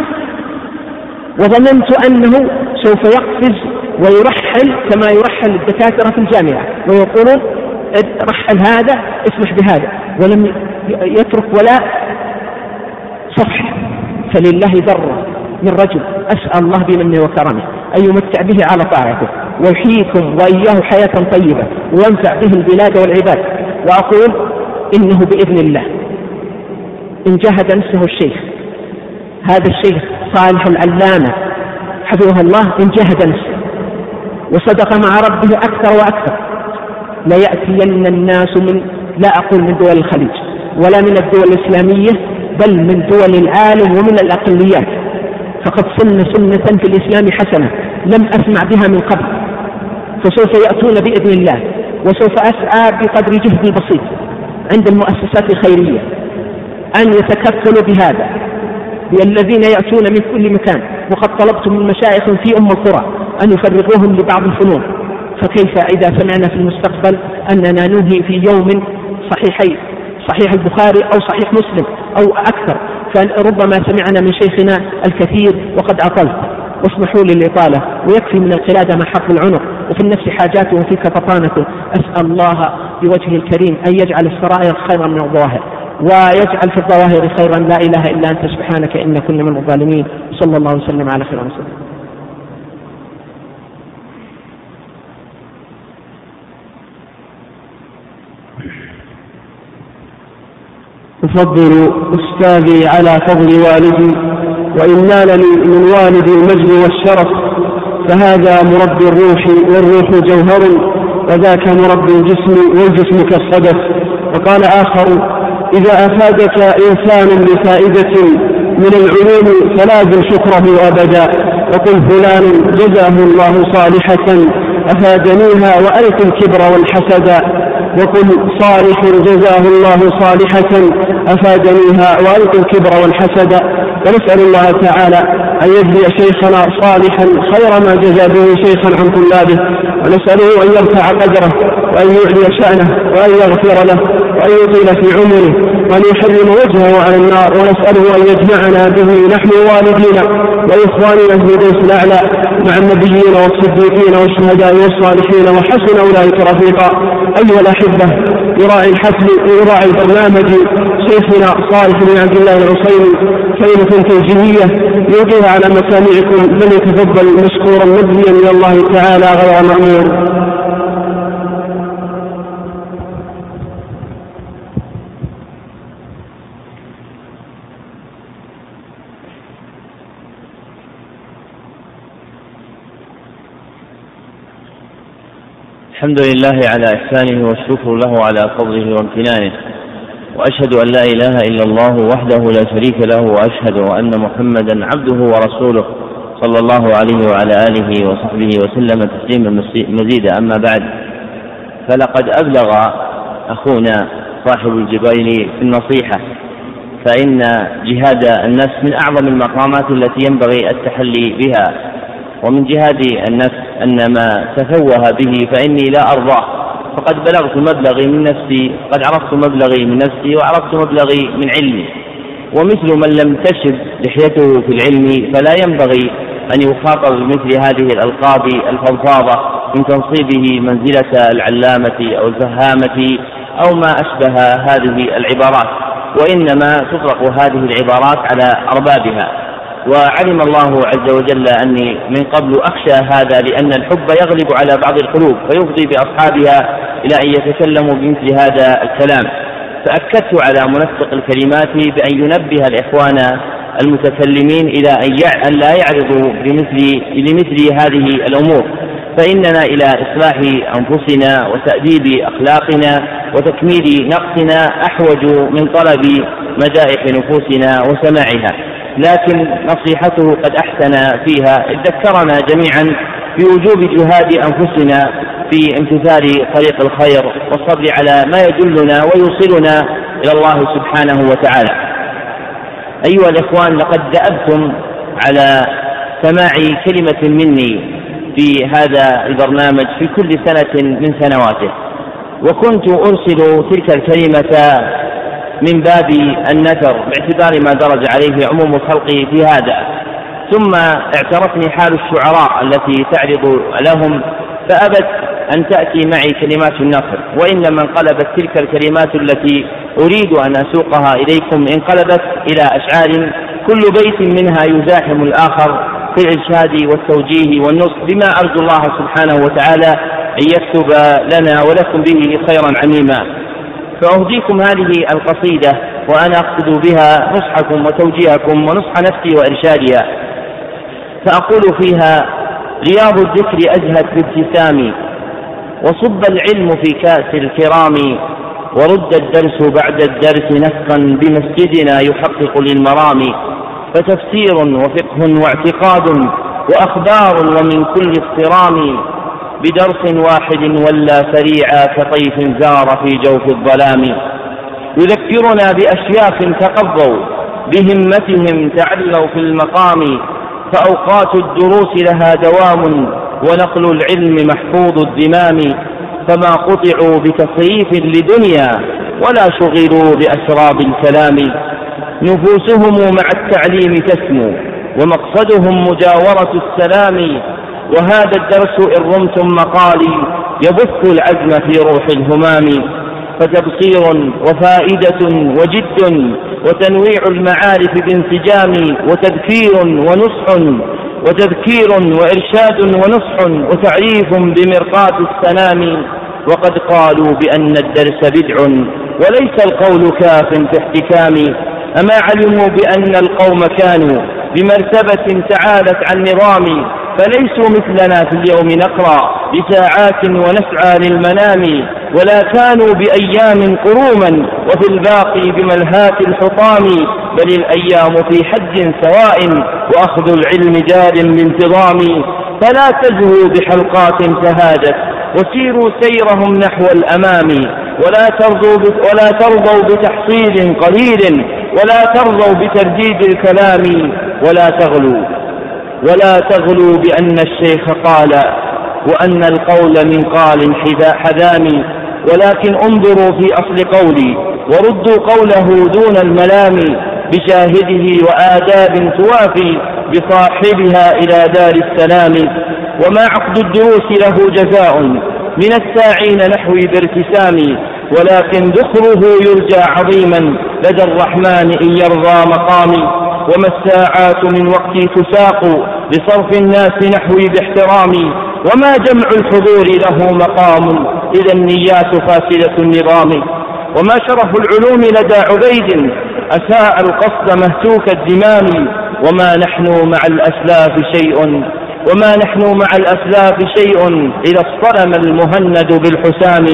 وظننت أنه سوف يقفز ويرحل كما يرحل الدكاترة في الجامعة ويقولون رحل هذا اسمح بهذا، ولم يترك ولاء صفح، فلله ذرة من رجل أسأل الله بمنه وكرمه أن يمتع به على طاعته ويحييكم وإياه حياة طيبة وينفع به البلاد والعباد. وأقول إنه بإذن الله إن جاهد نفسه الشيخ، هذا الشيخ صالح العلامة حفظه الله، إن جاهد نفسه وصدق مع ربه أكثر وأكثر ليأتين الناس من، لا أقول من دول الخليج ولا من الدول الإسلامية، بل من دول العالم ومن الأقليات، فقد سن سنة في الإسلام حسنة لم أسمع بها من قبل، فسوف يأتون بإذن الله. وسوف أسعى بقدر جهدي البسيط عند المؤسسات الخيرية أن يتكفلوا بهذا، بالذين يأتون من كل مكان. وقد طلبت من مشايخ في أم القرى أن يفرغوهم لبعض الفنون، فكيف إذا سمعنا في المستقبل أننا ننهي في يوم صحيحي صحيح البخاري أو صحيح مسلم أو أكثر، فربما سمعنا من شيخنا الكثير وقد أطلت، واسمحوا لي الإطالة، ويكفي من القلادة ما حق العنق، وفي النفس حاجاته وفي كفطانته. أسأل الله بوجهه الكريم أن يجعل السرائر خيرا من الظواهر، ويجعل في الظواهر خيرا. لا إله إلا أنت سبحانك إنا كنا من الظالمين. صلى الله وسلم على خير رسول. أفضل أستاذي على فضل والدي، وإن نالني من والدي المجد والشرف، فهذا مربي الروح والروح جوهر، وذاك مربي الجسم والجسم كالصدف. وقال آخر: إذا أفادك إنسان بفائدة من العلوم فلازم شكره أبدا، وقل فلان جزاه الله صالحة أفادنيها وألق الكبر والحسد، وقل صالح جزاه الله صالحة أفادنيها وألق الكبر والحسد. ونسأل الله تعالى أن يجزي شيخنا صالحا خير ما جزى به شيخا عن طلابه، ونسأله أن يرفع قدره وأن يعلي شأنه وأن يغفر له وأن يطيل في عمره وأن يحرم وجهه على النار. ونسأله أن يجمعنا به نحن والدينا وإخواننا في الدرس الأعلى مع النبيين والصديقين والشهداء والصالحين وحسن أولئك رفيقا. أيها الأحبة، يراعي الحفل ويراعي البرنامج شيخنا صالح بن عبد الله العصيمي كلمة توجيهية يلقيها على مسامعكم، من يتفضل مشكورا مجزيا من الله تعالى غير مأمور. الحمد لله على إحسانه والشكر له على فضله وامتنانه، وأشهد أن لا إله إلا الله وحده لا شريك له، وأشهد أن محمدا عبده ورسوله صلى الله عليه وعلى آله وصحبه وسلم تسليما مزيدا. أما بعد، فلقد أبلغ أخونا صاحب الجبيل في النصيحة، فإن جهاد النفس من أعظم المقامات التي ينبغي التحلي بها. ومن جهاد النفس أن ما تفوه به فإني لا أرضاه، فقد بلغت مبلغي من نفسي، قد عرفت مبلغي من نفسي وعرفت مبلغي من علمي. ومثل من لم تشب لحيته في العلم فلا ينبغي أن يخاطب بمثل هذه الألقاب الفضفاضة من تنصيبه منزلة العلامة أو الفهامة أو ما أشبه هذه العبارات، وإنما تطلق هذه العبارات على أربابها. وعلم الله عز وجل أني من قبل أخشى هذا، لأن الحب يغلب على بعض القلوب فيفضي بأصحابها إلى أن يتكلموا بمثل هذا الكلام، فأكدت على منسق الكلمات بأن ينبه الإخوان المتكلمين إلى أن لا يعرضوا بمثل لمثل هذه الأمور، فإننا إلى إصلاح أنفسنا وتأديب أخلاقنا وتكميل نقصنا أحوج من طلب مدائح نفوسنا وسماعها. لكن نصيحته قد أحسن فيها، إذ ذكرنا جميعا بوجوب جهاد أنفسنا في امتثال طريق الخير والصبر على ما يدلنا ويوصلنا إلى الله سبحانه وتعالى. أيها الإخوان، لقد دأبتم على سماع كلمة مني في هذا البرنامج في كل سنة من سنواته، وكنت أرسل تلك الكلمة من باب النثر باعتبار ما درج عليه عموم الخلق في هذا، ثم اعترفني حال الشعراء التي تعرض لهم فأبت أن تأتي معي كلمات النثر، وإنما انقلبت تلك الكلمات التي أريد أن أسوقها إليكم انقلبت إلى أشعار كل بيت منها يزاحم الآخر في الإرشاد والتوجيه والنصح، بما أرجو الله سبحانه وتعالى أن يكتب لنا ولكم به خيرا عميما. فأهديكم هذه القصيدة وأنا أقصد بها نصحكم وتوجيهكم ونصح نفسي وإرشادها، فأقول فيها: رياض الذكر أزهت بابتسامي، وصب العلم في كأس الكرام، ورد الدرس بعد الدرس نسقا بمسجدنا يحقق للمرام، فتفسير وفقه واعتقاد وأخبار ومن كل اصطرام، بدرس واحد ولا سريعا كطيف زار في جوف الظلام، يذكرنا بأشياخ تقضوا بهمتهم تعلوا في المقام، فأوقات الدروس لها دوام ونقل العلم محفوظ الذمام، فما قطعوا بتصريف لدنيا ولا شغلوا بأسراب الكلام، نفوسهم مع التعليم تسمو ومقصدهم مجاورة السلام، وهذا الدرس إن رمتم مقالي يبث العزم في روح الهمام، فتبصير وفائدة وجد وتنويع المعارف بانسجام، وتذكير ونصح وتذكير وإرشاد ونصح وتعريف بمرقاة السلام، وقد قالوا بأن الدرس بدع وليس القول كاف في احتكام، أما علموا بأن القوم كانوا بمرتبة تعالت عن نظام، فليسوا مثلنا في اليوم نقرأ بساعات ونسعى للمنام، ولا كانوا بأيام قروما وفي الباقي بملهات الحطام، بل الأيام في حج سواء وأخذ العلم جار بانتظام، فلا تزهوا بحلقات تهادت وسيروا سيرهم نحو الأمام، ولا ترضوا ولا ترضوا بتحصيل قليل ولا ترضوا بترديد الكلام، ولا تغلوا ولا تغلوا بأن الشيخ قال وأن القول من قال حذام، ولكن انظروا في أصل قولي وردوا قوله دون الملام، بشاهده وآداب توافي بصاحبها إلى دار السلام، وما عقد الدروس له جزاء من الساعين نحوي بارتسام، ولكن ذخره يرجى عظيما لدى الرحمن إن يرضى مقامي، وما الساعات من وقتي تساق لصرف الناس نحوي باحترامي، وما جمع الحضور له مقام إذا النيات فاسدة النظام، وما شرف العلوم لدى عبيد أساء القصد مهتوك الدمام، وما نحن مع الأسلاف شيء وما نحن مع الأسلاف شيء إذا اصطلم المهند بالحسام،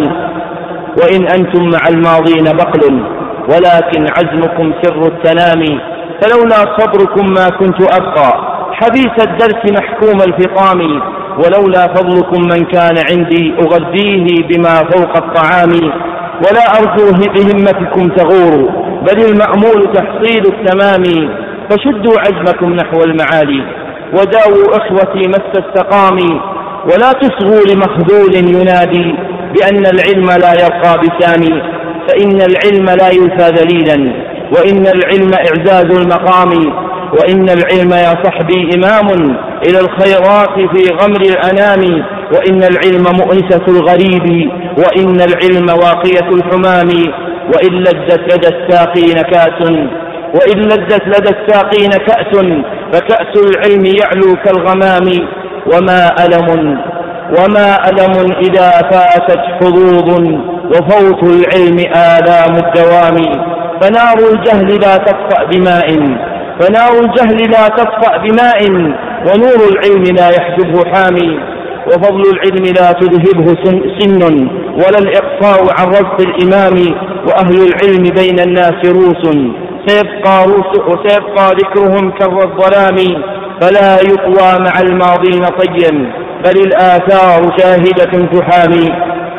وإن أنتم مع الماضين بقل ولكن عزمكم سر التنام، فلولا صبركم ما كنت أبقى حبيس الدرس محكوم الفطام، ولولا فضلكم من كان عندي أغذيه بما فوق الطعام، ولا أرجوه بهمتكم تغور بل المأمول تحصيل التمام، فشدوا عزمكم نحو المعالي وداووا إخوتي ما استقام، ولا تصغوا لمخذول ينادي بأن العلم لا يرقى بسامي، فإن العلم لا يلفى ذليلا، وإن العلم إعزاز المقام، وإن العلم يا صحبي إمام إلى الخيرات في غمر الأنام، وإن العلم مؤنسة الغريب، وإن العلم واقية الحمام، وإن لذت لدى الساقين كأس وإن لذت لدى الساقين كأس فكأس العلم يعلو كالغمام، وما ألم وما ألم إذا فاتت حظوظ وفوت العلم آلام الدوام، فنار الجهل لا تطفأ بماء فنار الجهل لا تطفأ بماء ونور العلم لا يحجبه حامي، وفضل العلم لا تذهبه سن ولا الإقصاء عن رزق الإمام، وأهل العلم بين الناس روس سيبقى, روس وسيبقى ذكرهم كر الظلام، فلا يقوى مع الماضين طيا بل الآثار شاهدة تحامي،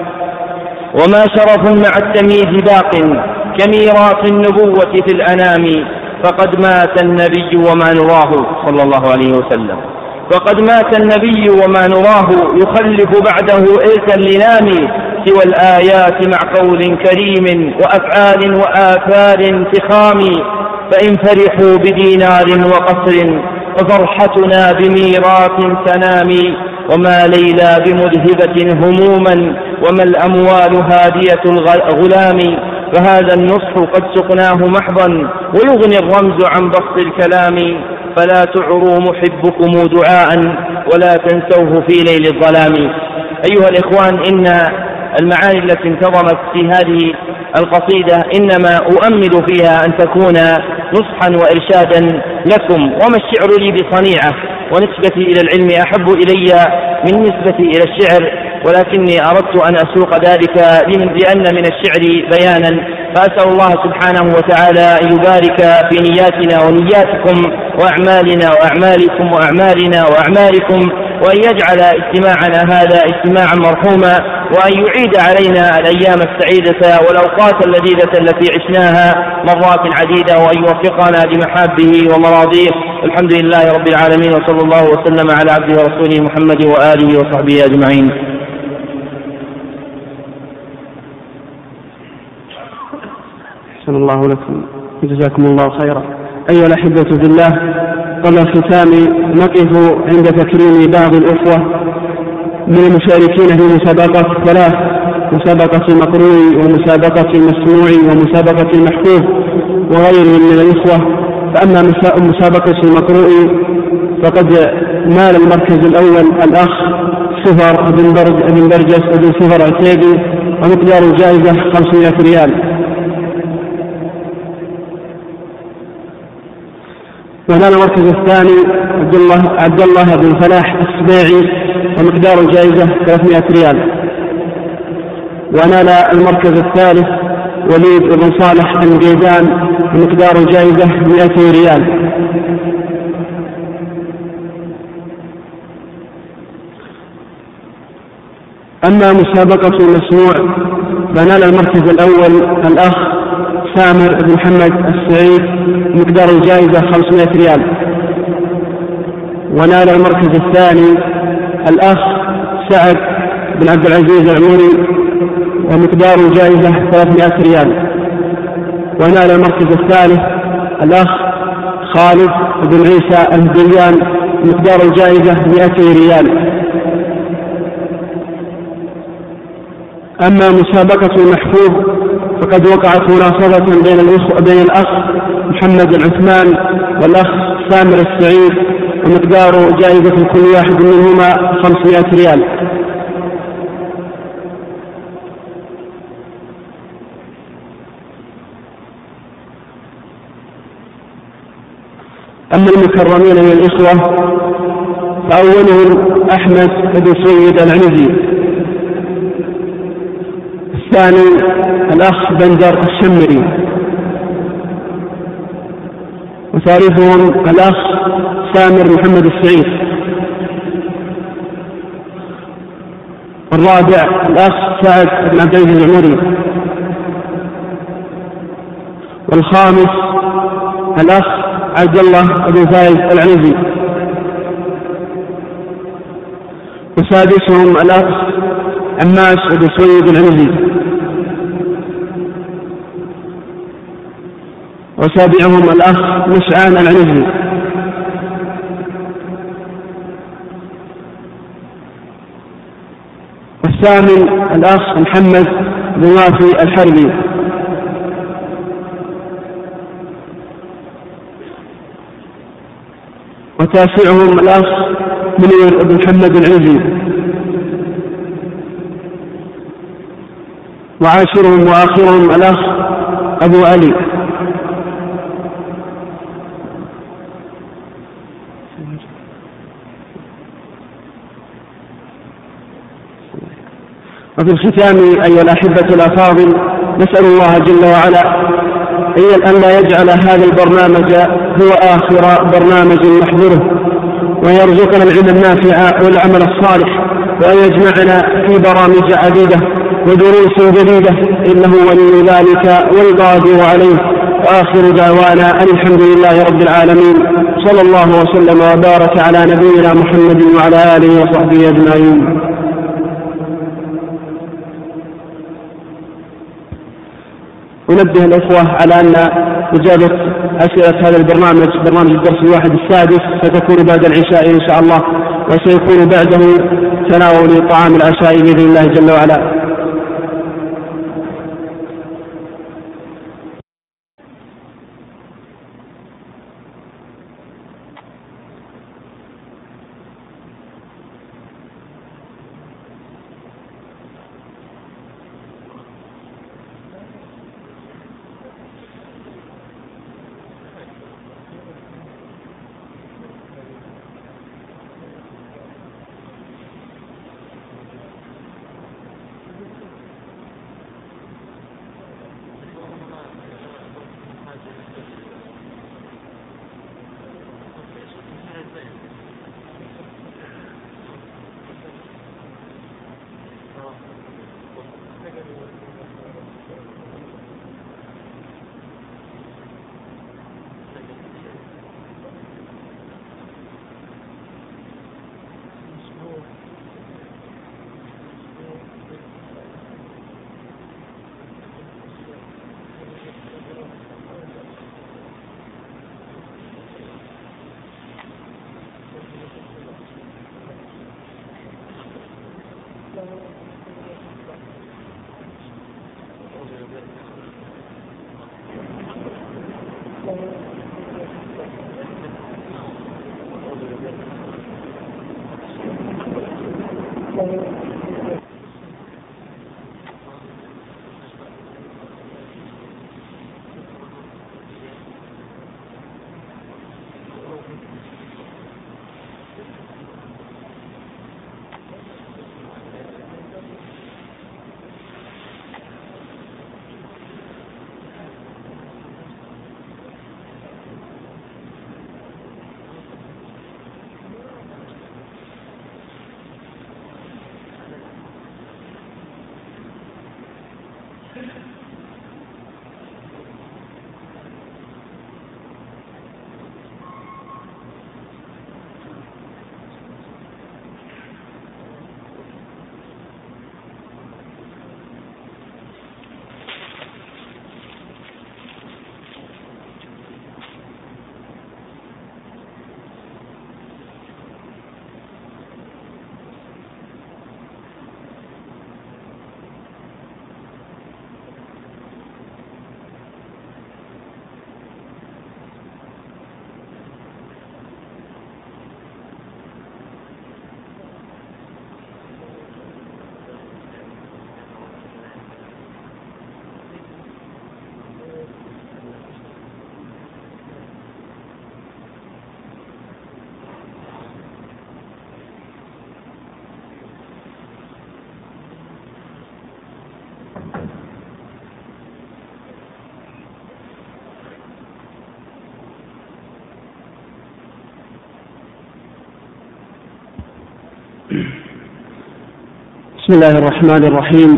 وما شرف مع التمييز باق كميراث النبوة في الأنام، فقد مات النبي وما نراه صلى الله عليه وسلم فقد مات النبي وما نراه يخلف بعده إرثا لنام، سوى الآيات مع قول كريم وأفعال وآثار فخام، فإن فرحوا بدينار وقصر ففرحتنا بميراث سنام، وما ليلى بمذهبة هموما وما الأموال هادية الغلام، فهذا النصح قد سقناه محضا، ويغني الرمز عن بسط الكلام، فلا تعروا محبكم دعاء ولا تنسوه في ليل الظلام. أيها الإخوان، إن المعاني التي انتظمت في هذه القصيدة إنما أؤمل فيها أن تكون نصحا وإرشادا لكم. وما الشعر لي بصنيعة، ونسبتي إلى العلم أحب إلي من نسبتي إلى الشعر، ولكني أردت أن أسوق ذلك لأن من الشعر بيانا. فأسأل الله سبحانه وتعالى أن يبارك في نياتنا ونياتكم وأعمالنا وأعمالكم وأعمالنا وأعمالكم، وأن يجعل اجتماعنا هذا اجتماعا مرحوما، وأن يعيد علينا الأيام السعيدة والأوقات اللذيذة التي عشناها مرات عديدة، وأن يوفقنا لمحابه ومراضيه. الحمد لله رب العالمين، وصلى الله وسلم على عبده ورسوله محمد وآله وصحبه أجمعين. أحسن الله لكم، جزاكم الله خيرا. أيها الأحبة في الله، قبل الختام نقف عند تكريم بعض الأخوة من المشاركين في مسابقة ثلاث: مسابقة المقروء ومسابقة المسموع ومسابقة المحفوظ وغيرهم من الإخوة. فأما مسابقة المقروء فقد نال المركز الأول الأخ صفر بن برجس بن صفر عتيبي، ومقدار الجائزة خمسمائة ريال. ونال المركز الثاني عبد الله عبد الله بن فلاح السبيعي، ومقدار الجائزة ثلاثمائة ريال. ونال المركز الثالث وليد بن صالح الجيدان، ومقدار الجائزة مئتي ريال. أما مسابقة المسموع فنال المركز الأول الأخ سامر بن محمد السعيد، مقدار الجائزة خمسمائة ريال. ونال المركز الثاني الأخ سعد بن عبد العزيز العموري، ومقدار الجائزة ثلاثمائة ريال. ونال المركز الثالث الأخ خالد بن عيسى الهديان، مقدار الجائزة مئتي ريال. أما مسابقة المحفوظ فقد وقعت مناصفة بين الأخ بين الأخ محمد العثمان والأخ سامر السعيد، ومقدار جائزة كل واحد منهما خمسمائة ريال. أما المكرمين من الإخوة فأولهم أحمد بن سيد العنزي، الثاني الأخ بندر الشمري، وثالثهم الأخ سامر محمد السعيد، والرابع الأخ سعد بن عبد العزيز العموري، والخامس الأخ عبد الله بن فايز العنزي، وسادسهم الأخ عماش بن سويد العنزي، وسابعهم الأخ مشعان العنزي. والثامن الأخ محمد بن وافي الحربي. وتاسعهم الأخ منير بن محمد العنزي. وعاشرهم وآخرهم الأخ أبو علي. وفي الختام أيها الأحبة الأفاضل، نسأل الله جل وعلا أن لا يجعل هذا البرنامج هو آخر برنامج نحضره، ويرزقنا العلم النافع والعمل الصالح، وأن يجمعنا في برامج عديدة ودروس جديدة، إنه ولي ذلك والقادر عليه. وآخر دعوانا أن الحمد لله رب العالمين، صلى الله وسلم وبارك على نبينا محمد وعلى آله وصحبه أجمعين. ونبه الأخوة على أن إجابة أسئلة هذا البرنامج برنامج الدرس الواحد السادس ستكون بعد العشاء إن شاء الله، وسيكون بعده تناول طعام العشاء بإذن الله جل وعلا. بسم الله الرحمن الرحيم.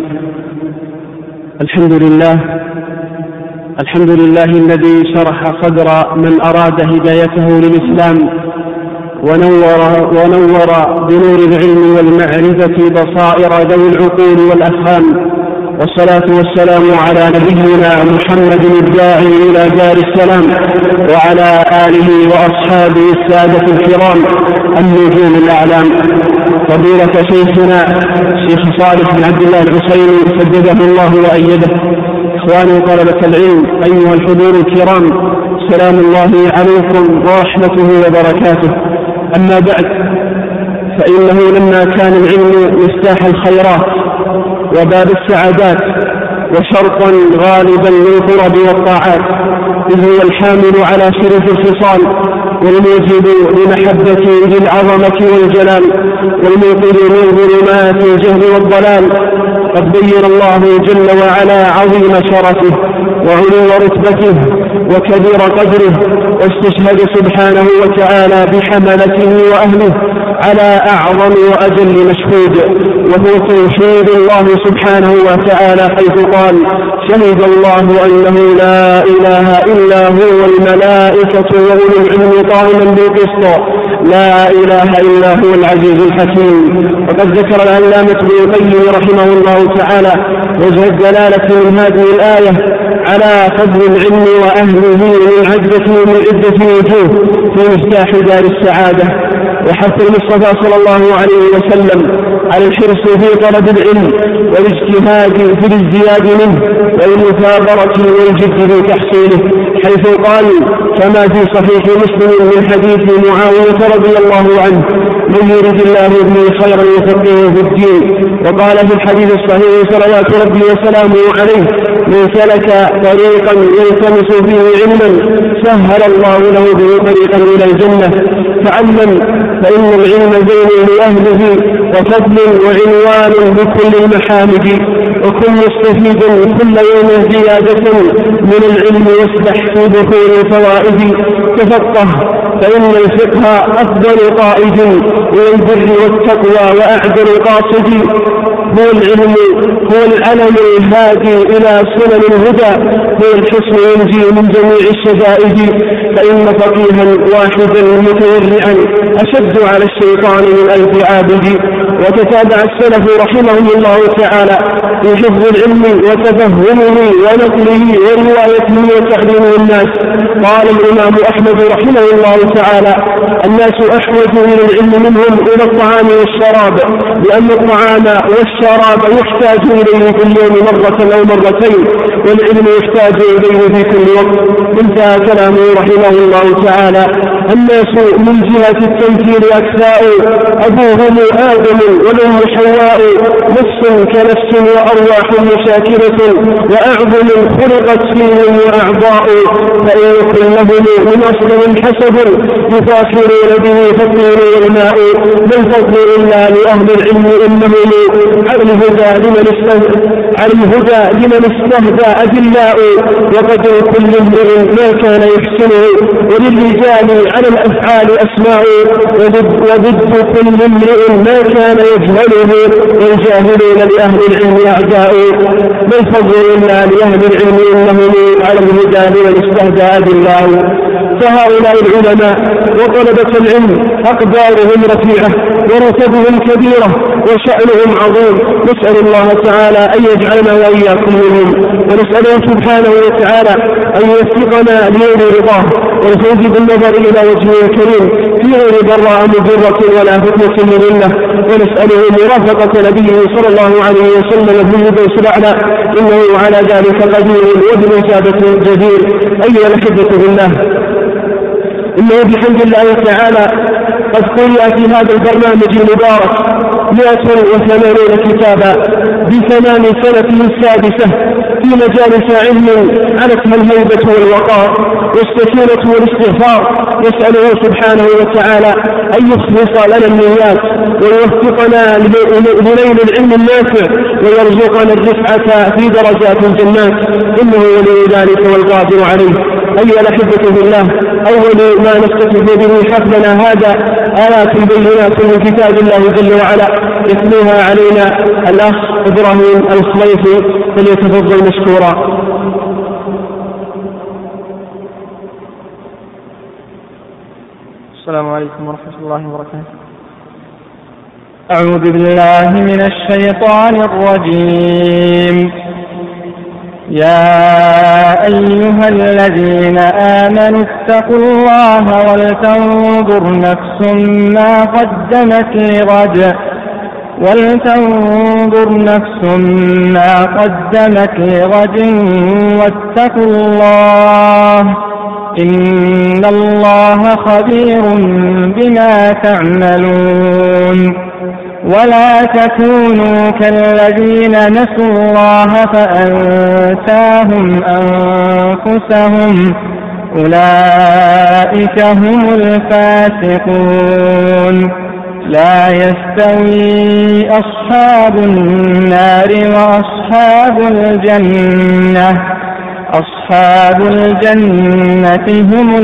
الحمد لله الحمد لله الذي شرح صدر من أراد هدايته للإسلام ونور, ونور بنور العلم والمعرفة بصائر ذوي العقول والأفهام، والصلاة والسلام على نبينا محمد الداعي إلى دار السلام وعلى آله وأصحابه السادة الكرام النجوم الأعلام. فضيلة شيخنا شيخ صالح بن عبد الله العصيمي سدده الله وأيده. إخواني طلبة العلم أيها الحضور الكرام، سلام الله عليكم ورحمته وبركاته. أما بعد، فإنه لما كان العلم مفتاح الخيرات وباب السعادات وشرطا غالبا للقرب والطاعات، إذ هو الحامل على شرف الخصال والموجب لمحبة ذي العظمة والجلال والموقظ من ظلمات الجهل والضلال. قد بين الله جل وعلا عظيم شرفه وعلو رتبته وكبير قدره، واستشهد سبحانه وتعالى بحملته وأهله على أعظم وأجل مشهود، وهو توحيد الله سبحانه وتعالى، حيث قال: شهد الله أنه لا إله إلا هو والملائكة وأولو العلم قائما بالقسط لا إله إلا هو العزيز الحكيم. وقد ذكر العلامة ابن القيم رحمه الله تعالى وجه الدلالة من هذه الآية على فضل العلم وأهله من عدة من عدة وجوه في مفتاح دار السعادة، وحث المصطفى صلى الله عليه وسلم على الحرص في طلب العلم والاجتهاد في الازدياد منه والمثابرة والجد في تحصيله، حيث قال كما في صحيح مسلم من حديث معاوية رضي الله عنه: من يرد الله به خيرا يفقهه في الدين. وقال في الحديث الصحيح صلوات ربي وسلامه عليه: من سلك طريقا يلتمس فيه علما سهل الله له به طريقا إلى الجنة. فعلم فإن العلم زين لأهله وفضل وعنوان بكل المحامد، وكل مستفيد كل يوم زيادة من العلم يسبح في بحور الفوائد. تفقه فإن الفقه أفضل قائد إلى البر والتقوى وأعدل قاصد. هو العلم هو العلم الهادي إلى سنن الهدى، هو الحصن ينجي من جميع الشدائد. فإن فقيها واحدا متورعا أشد على الشيطان من ألف عابد. وتتابع السلف رحمهم الله تعالى في حفظ العلم وتفهمه ونقله وروايته وتعليمه الناس. قال الإمام أحمد رحمه الله تعالى: الناس أحوج إلى العلم منهم إلى الطعام والشراب، لأن الطعام والشراب يحتاج إليه في اليوم مرة أو مرتين، والعلم يحتاج إليه في كل وقت. انتهى كلامه رحمه الله تعالى. الناس من جهة التمثيل أكفاء، أبوهم آدم والأم حواء، نفس كنفس وأرواح مشاكلة، وأعظم خلقت فيهم وأعضاء، فإن يكن لهم من أصل حسب يفاخرون به فالطين والماء، ما الفضل إلا لأهل العلم إنهم على الهدى لمن على الهدى لمن استهدى أدلاء، وقدر كل امرئ ما كان يحسنه، وللرجال على الأفعال أسماء، وضد كل امرئ ما كان يجهله، والجاهلون لأهل العلم أعداء، ما الفضل إلا لأهل العلم إنهم على الهدى لمن استهدى أدلاء. فهؤلاء العلماء وطلبة العلم أقدارهم رفيعة ورتبهم كبيرة وشأنهم عظيم، نسأل الله تعالى أن يجعلنا وإياكم منهم، ونسأله سبحانه وتعالى أن يوفقنا لنيل رضاه والفوز بالنظر إلى وجهه الكريم في غير ضراء مضرة ولا فتنة مضلة، ونسأله مرافقة نبيه صلى الله عليه وسلم في الفردوس الأعلى، إنه على ذلك قدير وبالإجابة جدير. أيها الأحبة بالله، إنه بحمد الله تعالى قد قرأ في هذا البرنامج المبارك مئة وثمانين كتابا بثمان سنته السادسة في مجالس علم علتها الهيبة والوقار والسكينة والاستغفار. نسأله سبحانه وتعالى أن يخلص لنا النيات ويوفقنا لنيل العلم النافع ويرزقنا الرفعة في درجات الجنات، إنه ولي ذلك والقادر عليه. أيها الأحبة بالله، أول ما نستفيد به حفلنا هذا آيات بينات من كتاب الله جل وعلا يتلوها علينا الأخ إبراهيم الخليفي، فليتفضل مشكورا. السلام عليكم ورحمة الله وبركاته. أعوذ بالله من الشيطان الرجيم. يا أيها الذين آمنوا اتقوا الله ولتنظر نفس ما قدمت لغد ولتنظر نفس ما قدمت لغد واتقوا الله إن الله خبير بما تعملون. ولا تكونوا كالذين نسوا الله فأنساهم أنفسهم أولئك هم الفاسقون. لا يستوي أصحاب النار وأصحاب الجنة أصحاب الجنة هم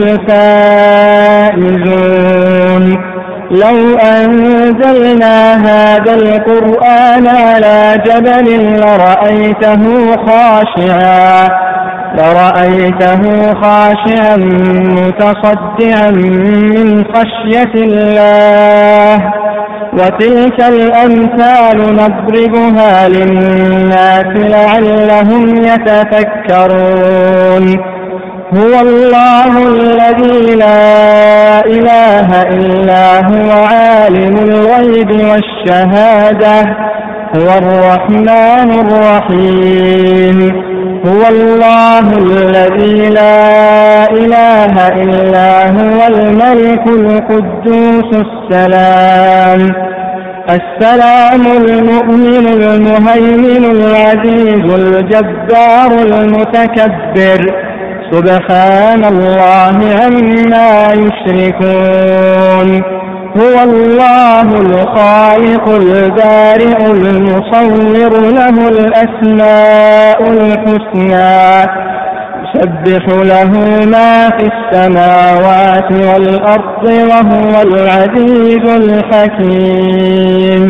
الفائزون. لو أنزلنا هذا القرآن على جبل لرأيته خاشعا لرأيته خاشعا متصدعا من خشية الله. وتلك الأمثال نضربها للناس لعلهم يتفكرون. هو الله الذي لا إله إلا هو عالم الغيب والشهادة هو الرحمن الرحيم. هو الله الذي لا إله إلا هو الملك القدوس السلام السلام المؤمن المهيمن العزيز الجبار المتكبر. سبحان الله عما يشركون. هو الله الخالق البارئ المصور له الأسماء الحسنى يسبح له ما في السماوات والأرض وهو العزيز الحكيم.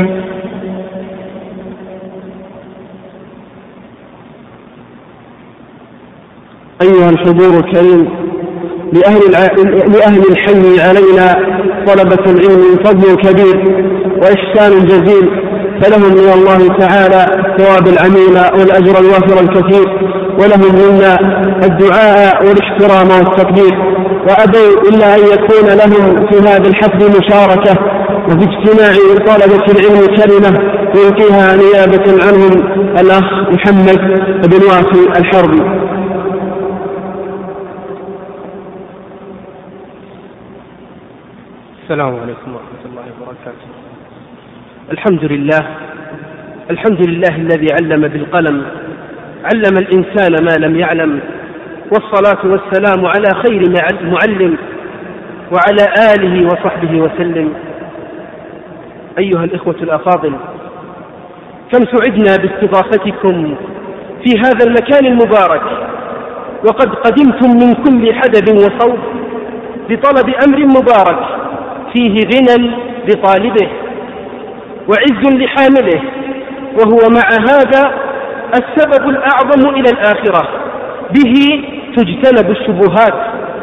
أيها الحضور الكريم، لأهل, الع... لأهل الحي علينا طلبة العلم فضل كبير وإحسان جزيل، فلهم من الله تعالى الثواب العميل والأجر الوافر الكثير، ولهم منا الدعاء والاحترام والتقدير، وأبوا إلا أن يكون لهم في هذا الحفل مشاركة وفي اجتماع طلبة العلم كلمة يلقيها نيابة عنهم الأخ محمد بن وافي الحربي. السلام عليكم ورحمة الله وبركاته. الحمد لله الحمد لله الذي علم بالقلم، علم الإنسان ما لم يعلم، والصلاة والسلام على خير معلم وعلى آله وصحبه وسلم. أيها الإخوة الأفاضل، كم سعدنا باستضافتكم في هذا المكان المبارك، وقد قدمتم من كل حدب وصوب بطلب أمر مبارك فيه غنى لطالبه وعز لحامله، وهو مع هذا السبب الأعظم إلى الآخرة، به تجتنب الشبهات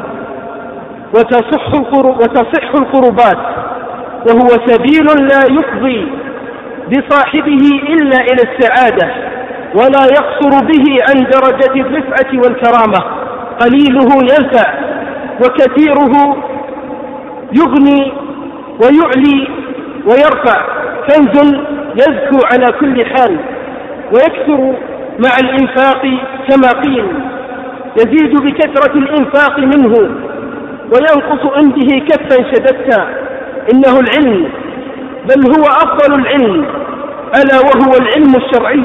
وتصح وتصح القربات، وهو سبيل لا يفضي بصاحبه إلا إلى السعادة، ولا يقصر به عن درجة الرفعة والكرامة. قليله ينفع وكثيره يغني ويعلي ويرفع، كنز يزكو على كل حال ويكثر مع الإنفاق كما قيل، يزيد بكثرة الإنفاق منه وينقص إن به كفا شددتا. إنه العلم، بل هو أفضل العلم، ألا وهو العلم الشرعي.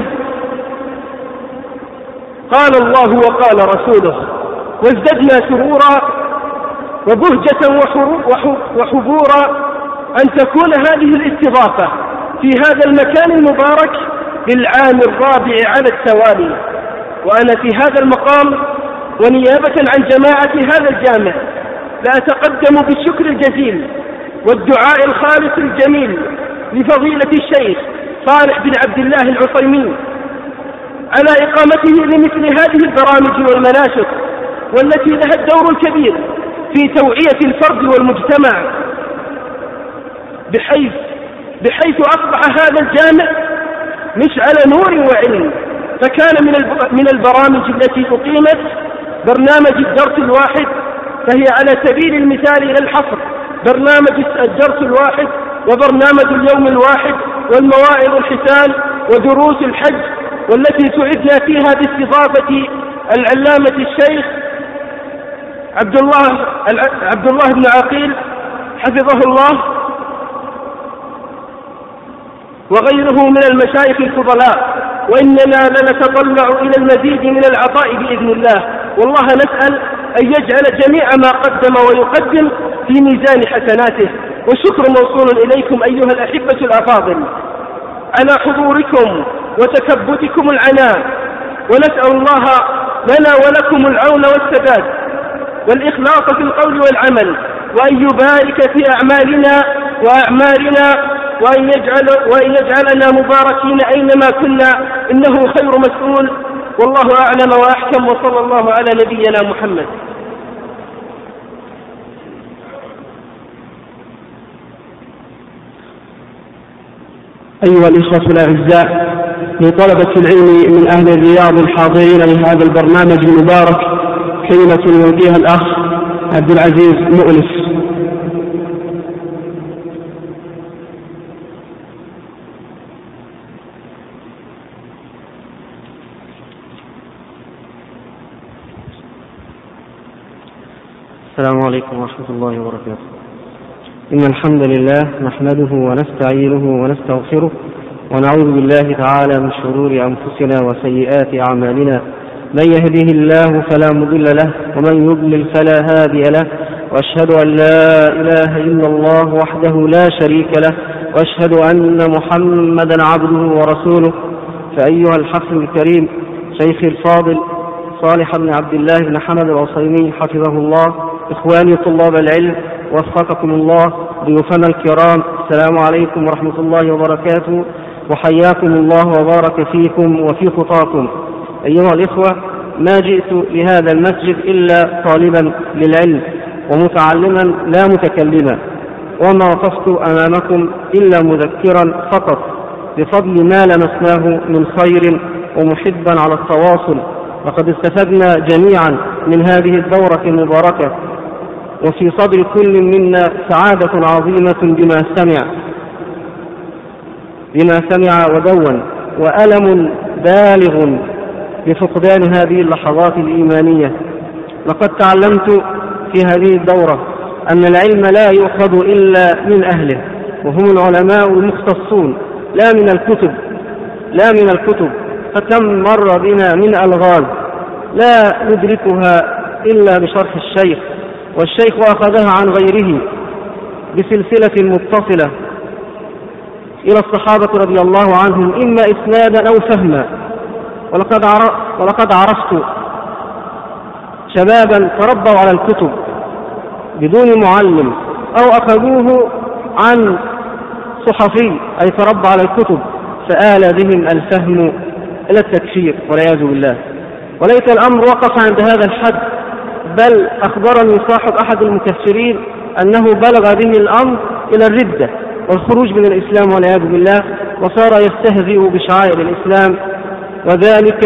قال الله وقال رسوله: وازددنا سرورا وبهجة وحبورا أن تكون هذه الاستضافة في هذا المكان المبارك للعام الرابع على التوالي. وأنا في هذا المقام ونيابة عن جماعة هذا الجامع لأتقدم بالشكر الجزيل والدعاء الخالص الجميل لفضيلة الشيخ صالح بن عبد الله العثيمين على إقامته لمثل هذه البرامج والمناشط، والتي لها الدور الكبير في توعية الفرد والمجتمع، بحيث بحيث أصبح هذا الجامع مشعل نور وعلم. فكان من البرامج التي أقيمت برنامج الدرس الواحد، فهي على سبيل المثال إلى الحصر برنامج الدرس الواحد وبرنامج اليوم الواحد والمواعظ الحسان ودروس الحج، والتي سعدنا فيها باستضافة العلامة الشيخ عبد الله عبد الله بن عقيل حفظه الله وغيره من المشايخ الفضلاء، وإننا لنتطلع إلى المزيد من العطاء بإذن الله. والله نسأل أن يجعل جميع ما قدم ويقدم في ميزان حسناته. والشكر موصول إليكم أيها الأحبة الأفاضل على حضوركم وتكبدكم العناء، ونسأل الله لنا ولكم العون والسداد والإخلاص في القول والعمل، وأن يبارك في أعمالنا وأعمالنا، وأن يجعل وأن يجعلنا مباركين أينما كنا، إنه خير مسؤول. والله أعلم وأحكم، وصلى الله على نبينا محمد. أيها الإخوة الأعزاء، لطلبة العلم من أهل الرياض الحاضرين لهذا البرنامج المبارك كلمة يلقيها الأخ عبد العزيز مؤلف. السلام عليكم ورحمة الله وبركاته. إن الحمد لله نحمده ونستعينه ونستغفره، ونعوذ بالله تعالى من شرور أنفسنا وسيئات أعمالنا. من يهده الله فلا مضل له، ومن يضلل فلا هادي له، وأشهد أن لا إله إلا الله وحده لا شريك له، وأشهد أن محمدا عبده ورسوله. فأيها الحفل الكريم شيخ الفاضل صالح بن عبد الله بن حمد العثيمين حفظه الله، إخواني طلاب العلم وفقكم الله، ضيوفنا الكرام، السلام عليكم ورحمة الله وبركاته، وحياكم الله وبارك فيكم وفي خطاكم. أيها الإخوة، ما جئت لهذا المسجد إلا طالبا للعلم ومتعلما لا متكلما، وما وقفت أمامكم إلا مذكرا فقط بفضل ما لمسناه من خير ومحبا على التواصل. لقد استفدنا جميعا من هذه الدورة المباركة، وفي صدر كل منا سعادة عظيمة بما سمع بما سمع ودون، وألم بالغ بفقدان هذه اللحظات الإيمانية. لقد تعلمت في هذه الدورة أن العلم لا يؤخذ إلا من أهله، وهم العلماء المختصون لا من الكتب لا من الكتب فكم مر بنا من ألغاز لا ندركها إلا بشرح الشيخ، والشيخ أخذها عن غيره بسلسلة متصلة إلى الصحابة رضي الله عنهم إما إسنادا أو فهما. ولقد ولقد عرفت شبابا تربوا على الكتب بدون معلم أو أخذوه عن صحفي أي تربى على الكتب فآل بهم الفهم إلى التكفير والعياذ بالله. وليس الأمر وقف عند هذا الحد، بل أخبرني صاحب أحد المكفرين أنه بلغ به الأمر إلى الردة والخروج من الإسلام والعياذ بالله، وصار يستهزئ بشعائر الإسلام. وذلك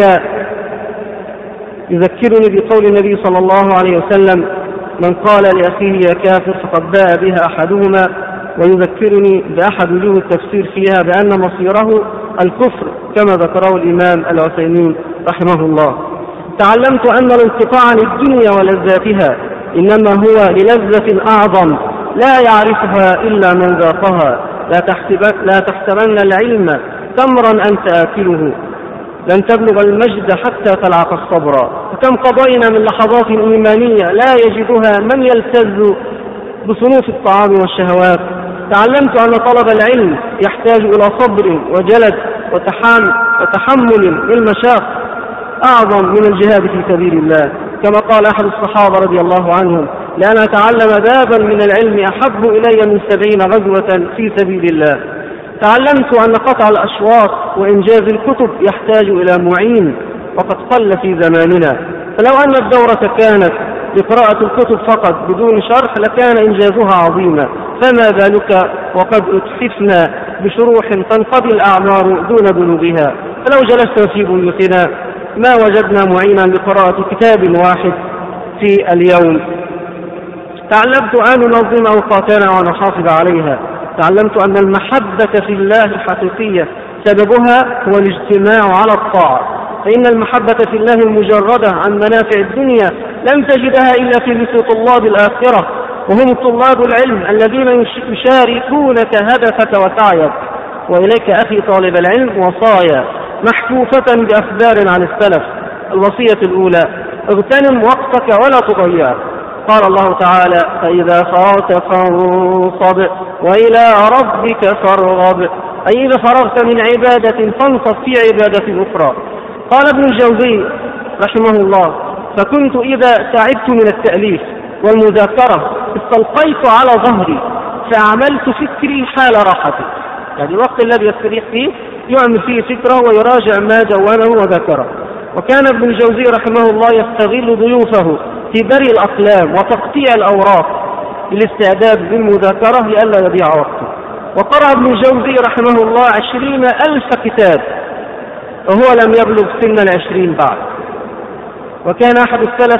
يذكرني بقول النبي صلى الله عليه وسلم: من قال لأخيه يا كافر فقد باء بها أحدهما. ويذكرني بأحد وجوه التفسير فيها بأن مصيره الكفر كما ذكره الإمام العثيمين رحمه الله. تعلمت أن الانقطاع عن الدنيا ولذاتها إنما هو للذة أعظم لا يعرفها إلا من ذاقها. لا تحسبن, لا تحسبن العلم تمرا أنت آكله، لن تبلغ المجد حتى تلعق الصبر. فكم قضينا من لحظات إيمانية لا يجدها من يلتذ بصنوف الطعام والشهوات. تعلمت أن طلب العلم يحتاج إلى صبر وجلد وتحام وتحمل للمشاق أعظم من الجهاد في سبيل الله، كما قال أحد الصحابة رضي الله عنهم: لأن أتعلم بابا من العلم أحب إلي من سبعين غزوة في سبيل الله. تعلمت أن قطع الأشواط وإنجاز الكتب يحتاج إلى معين، وقد قل في زماننا. فلو أن الدورة كانت لقراءة الكتب فقط بدون شرح لكان إنجازها عظيما، فما ذلك وقد اتحفنا بشروح تنقضي الأعمار دون بلوغها. فلو جلسنا في بيوتنا ما وجدنا معينا لقراءة كتاب واحد في اليوم. تعلمت أن ننظم أوقاتنا ونحافظ عليها. تعلمت أن المحبة في الله حقيقية، سببها هو الاجتماع على الطاعة، فإن المحبة في الله المجردة عن منافع الدنيا لم تجدها إلا في مثل طلاب الآخرة، وهم طلاب العلم الذين يشاركونك هدفك وسعيك. وإليك أخي طالب العلم وصايا محفوفة بأخبار عن السلف. الوصية الأولى: اغتنم وقتك ولا تضيعه. قال الله تعالى: فإذا فرغت فانصب وإلى ربك فارغب، أي إذا فرغت من عبادة فانصب في عبادة أخرى. قال ابن الجوزي رحمه الله: فكنت إذا تعبت من التأليف والمذاكرة استلقيت على ظهري فأعملت فكري حال راحتي، يعني الوقت الذي يستريح فيه يعمل فيه فكره ويراجع ما دونه وذكره. وكان ابن الجوزي رحمه الله يستغل ضيوفه في بري الأقلام وتقطيع الأوراق للاستعداد للمذاكرة لئلا يضيع وقته. وقرأ ابن الجوزي رحمه الله عشرين ألف كتاب وهو لم يبلغ سن العشرين بعد. وكان أحد السلف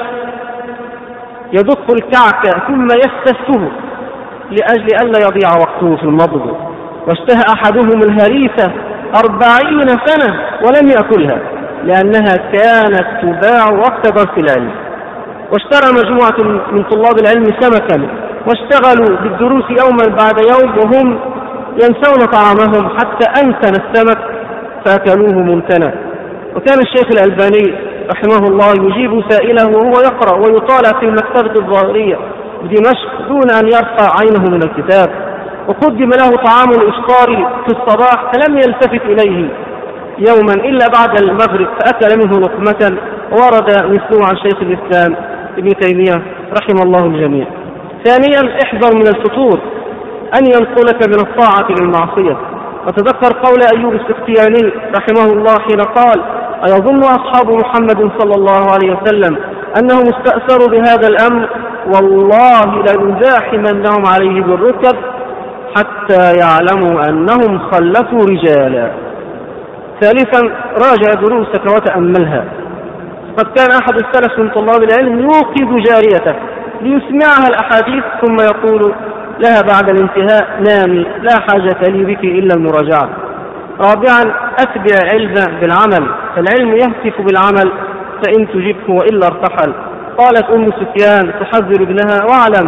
يدق الكعك ثم يستسه لأجل ألا يضيع وقته في المضغ. واشتهى أحدهم الهريسة أربعين سنة ولم يأكلها لأنها كانت تباع وقت درس العلم. واشترى مجموعة من طلاب العلم سمكا واشتغلوا بالدروس يوما بعد يوم وهم ينسون طعامهم حتى أنتن السمك فأكلوه ممتنى. وكان الشيخ الألباني رحمه الله يجيب سائله وهو يقرأ ويطالع في المكتبة الظاهرية بدمشق دون أن يرفع عينه من الكتاب. وقدم له طعام الإفطار في الصباح فلم يلتفت إليه يوما إلا بعد المغرب فأكل منه لقمة. ورد مثله عن شيخ الإسلام ابن تيمية رحمه الله الجميع. ثانيا: احذر من الفتور أن ينقلك من الطاعة للمعصية. وتذكر قول أيوب السختياني رحمه الله حين قال: أيظن أصحاب محمد صلى الله عليه وسلم أنهم استأثروا بهذا الأمر؟ والله لنزاحمنهم عليه بالركب حتى يعلموا أنهم خلفوا رجالا. ثالثا: راجع دروسك وتأملها. قد كان أحد السلف من طلاب العلم يوقظ جاريته ليسمعها الأحاديث ثم يقول لها بعد الانتهاء: نامي، لا حاجة لي بك إلا المراجعة. رابعا: أتبع العلم بالعمل، فالعلم يهتف بالعمل فإن تجبه وإلا ارتحل. قالت أم سفيان تحذر ابنها: واعلم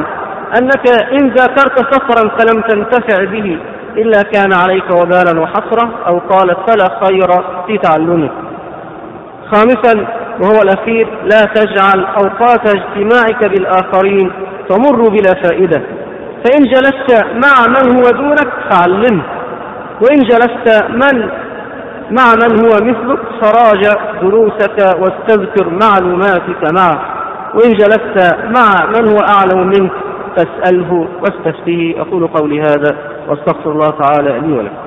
أنك إن ذاكرت سفرا فلم تنتفع به إلا كان عليك وبالا وحسرة، أو قالت فلا خير في تعلمه. خامسا وهو الأخير، لا تجعل أوقات اجتماعك بالآخرين تمر بلا فائدة، فإن جلست مع من هو دونك فعلمه، وإن جلست من مع من هو مثلك فراجع دروسك واستذكر معلوماتك معه، وإن جلست مع من هو أعلم منك فاسأله واستفتيه. أقول قولي هذا واستغفر الله تعالى لي ولكم.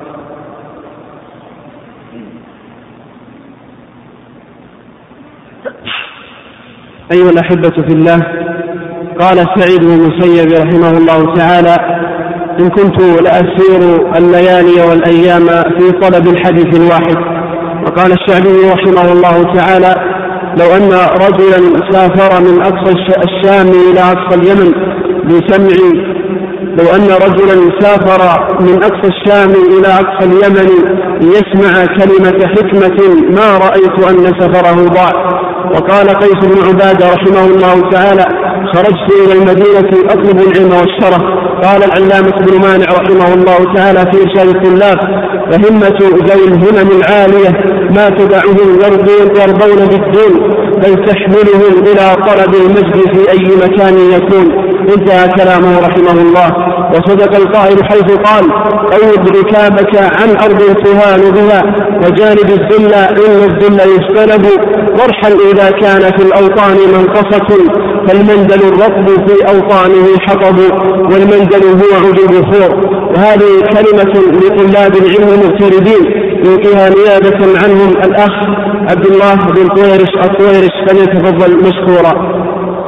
أيها الأحبة في الله، قال سعيد بن المسيب رحمه الله تعالى: إن كنت لأسير الليالي والأيام في طلب الحديث الواحد. وقال الشعبي رحمه الله تعالى: لو أن رجلا سافر من أقصى الشام إلى أقصى اليمن بسمع لو أن رجلا سافر من أقصى الشام إلى أقصى اليمن ليسمع كلمة حكمة ما رأيت أن سفره ضاع. وقال قيس بن عبادة رحمه الله تعالى: خرجت إلى المدينة أطلب العلم والشرف. قال العلامة بن مانع رحمه الله تعالى في إرشاد الطلاب: فهمة ذوي الهمم العالية ما تدعهم يرضون بالدين، بل تحملهم إلى طلب المجد في أي مكان يكون. انتهى كلامه رحمه الله. وصدق القائل حيث قال: أوض ركابك عن أرض تهان بها وجانب الذل إن الذل يجتنب، وارحل إذا كان في الأوطان منقصة، فالمنزل الرطب في أوطانه حطب، والمنزل هو عجب خور. وهذه كلمة لطلاب العلم المغتربين يلقيها نيابة عنهم الأخ عبد الله بن طويرش الطويرش، فليتفضل مشكورا.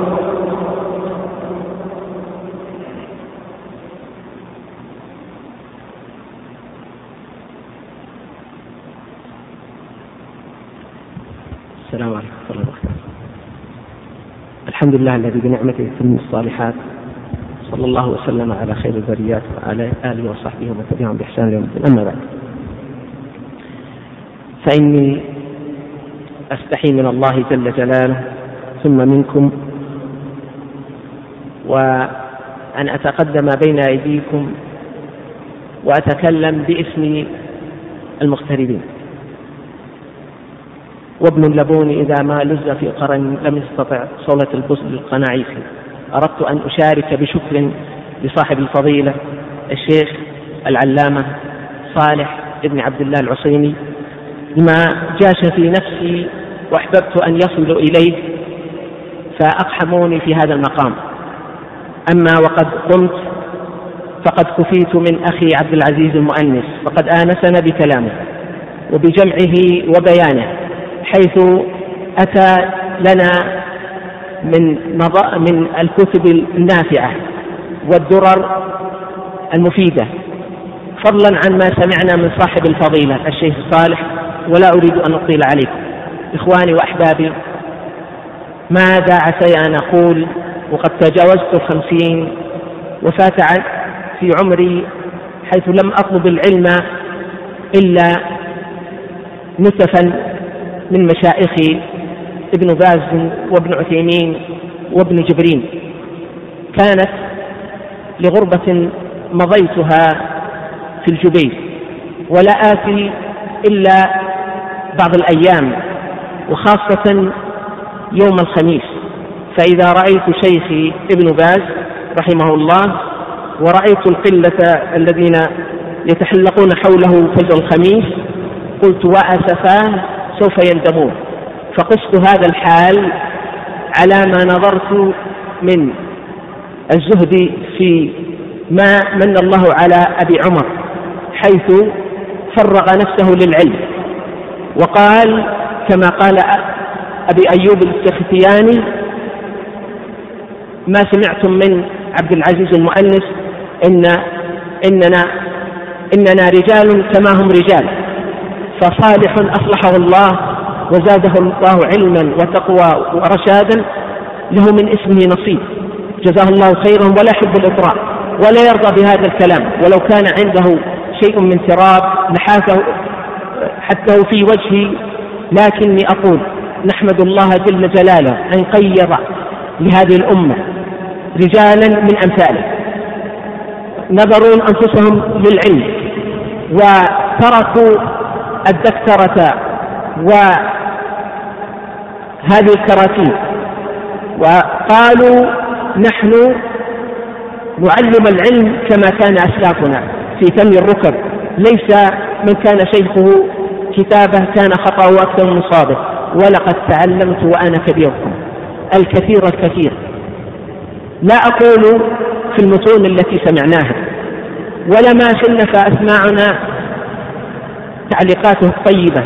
السلام عليكم ورحمة الله وبركاته. الحمد لله الذي بنعمته يتم الصالحات، صلى الله وسلم على خير البريات وعلى آله وصحبه ومن تبعهم بإحسان يوم الدين. أما بعد، فإني أستحي من الله جل جلاله ثم منكم وأن أتقدم بين أيديكم وأتكلم باسم المغتربين. وابن اللبون إذا ما لز في قرن لم يستطع صولة البصل القناعيس. أردت أن أشارك بشكر لصاحب الفضيلة الشيخ العلامة صالح ابن عبد الله العصيمي لما جاش في نفسي وأحببت أن يصلوا إليه فأقحموني في هذا المقام. أما وقد قمت فقد كفيت من أخي عبد العزيز المؤنس، فقد آنسنا بكلامه وبجمعه وبيانه، حيث أتى لنا من من الكتب النافعة والدرر المفيدة، فضلا عن ما سمعنا من صاحب الفضيلة الشيخ صالح. ولا أريد أن أطيل عليكم إخواني وأحبابي، ماذا عسى أن أقول وقد تجاوزت الخمسين وفات في عمري حيث لم أطلب العلم إلا نتفا من مشائخي ابن باز وابن عثيمين وابن جبرين. كانت لغربة مضيتها في الجبيل، ولا آتي إلا بعض الأيام وخاصة يوم الخميس، فإذا رأيت شيخي ابن باز رحمه الله ورأيت القلة الذين يتحلقون حوله فجر الخميس قلت وأسفاه سوف يندمون. فقست هذا الحال على ما نظرت من الزهد في ما من الله على أبي عمر، حيث فرغ نفسه للعلم وقال كما قال أبي أيوب السختياني: ما سمعتم من عبد العزيز المؤنس إن إننا إننا رجال كما هم رجال. فصالح أصلحه الله وزاده الله علما وتقوى ورشادا له من اسمه نصيب، جزاه الله خيرا، ولا يحب الإطراء ولا يرضى بهذا الكلام، ولو كان عنده شيء من تراب نحاته حتى في وجهي. لكني أقول نحمد الله جل جلاله أن قيض لهذه الأمة رجالا من أمثاله نظروا أنفسهم للعلم وتركوا الدكترة وهذه الكراتين وقالوا نحن نعلم العلم كما كان أسلافنا في ثني الركب، ليس من كان شيخه كتابه كان خطأه أكثر من صابه، ولقد تعلمت وأنا كبيركم الكثير الكثير. لا أقول في المتون التي سمعناها ولا ما شنف أسماعنا تعليقاته الطيبة،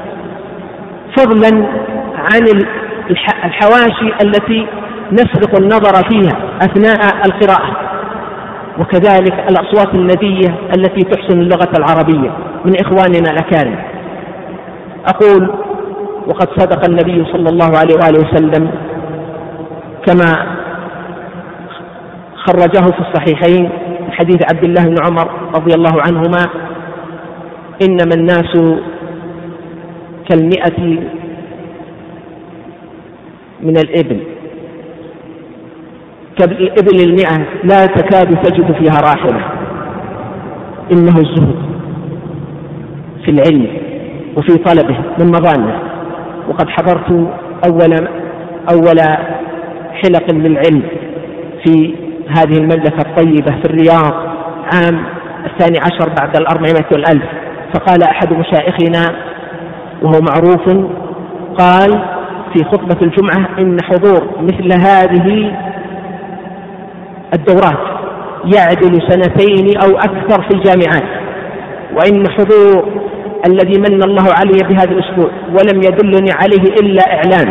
فضلا عن الحواشي التي نسبق النظر فيها أثناء القراءة، وكذلك الأصوات الندية التي تحسن اللغة العربية من إخواننا الأكارم. أقول وقد صدق النبي صلى الله عليه وآله وسلم كما خرجه في الصحيحين من حديث عبد الله بن عمر رضي الله عنهما: إنما الناس كالمئة من الإبل، كالإبل المئة لا تكاد تجد فيها راحلة. إنه الزهد في العلم وفي طلبه من مظانه. وقد حضرت أول أول حلق للعلم في هذه المملكة الطيبة في الرياض عام الثاني عشر بعد الأربعمائة والألف، فقال أحد مشايخنا وهو معروف قال في خطبة الجمعة: إن حضور مثل هذه الدورات يعدل سنتين أو أكثر في الجامعات، وإن حضور الذي من الله علي بهذا الأسبوع ولم يدلني عليه إلا إعلان،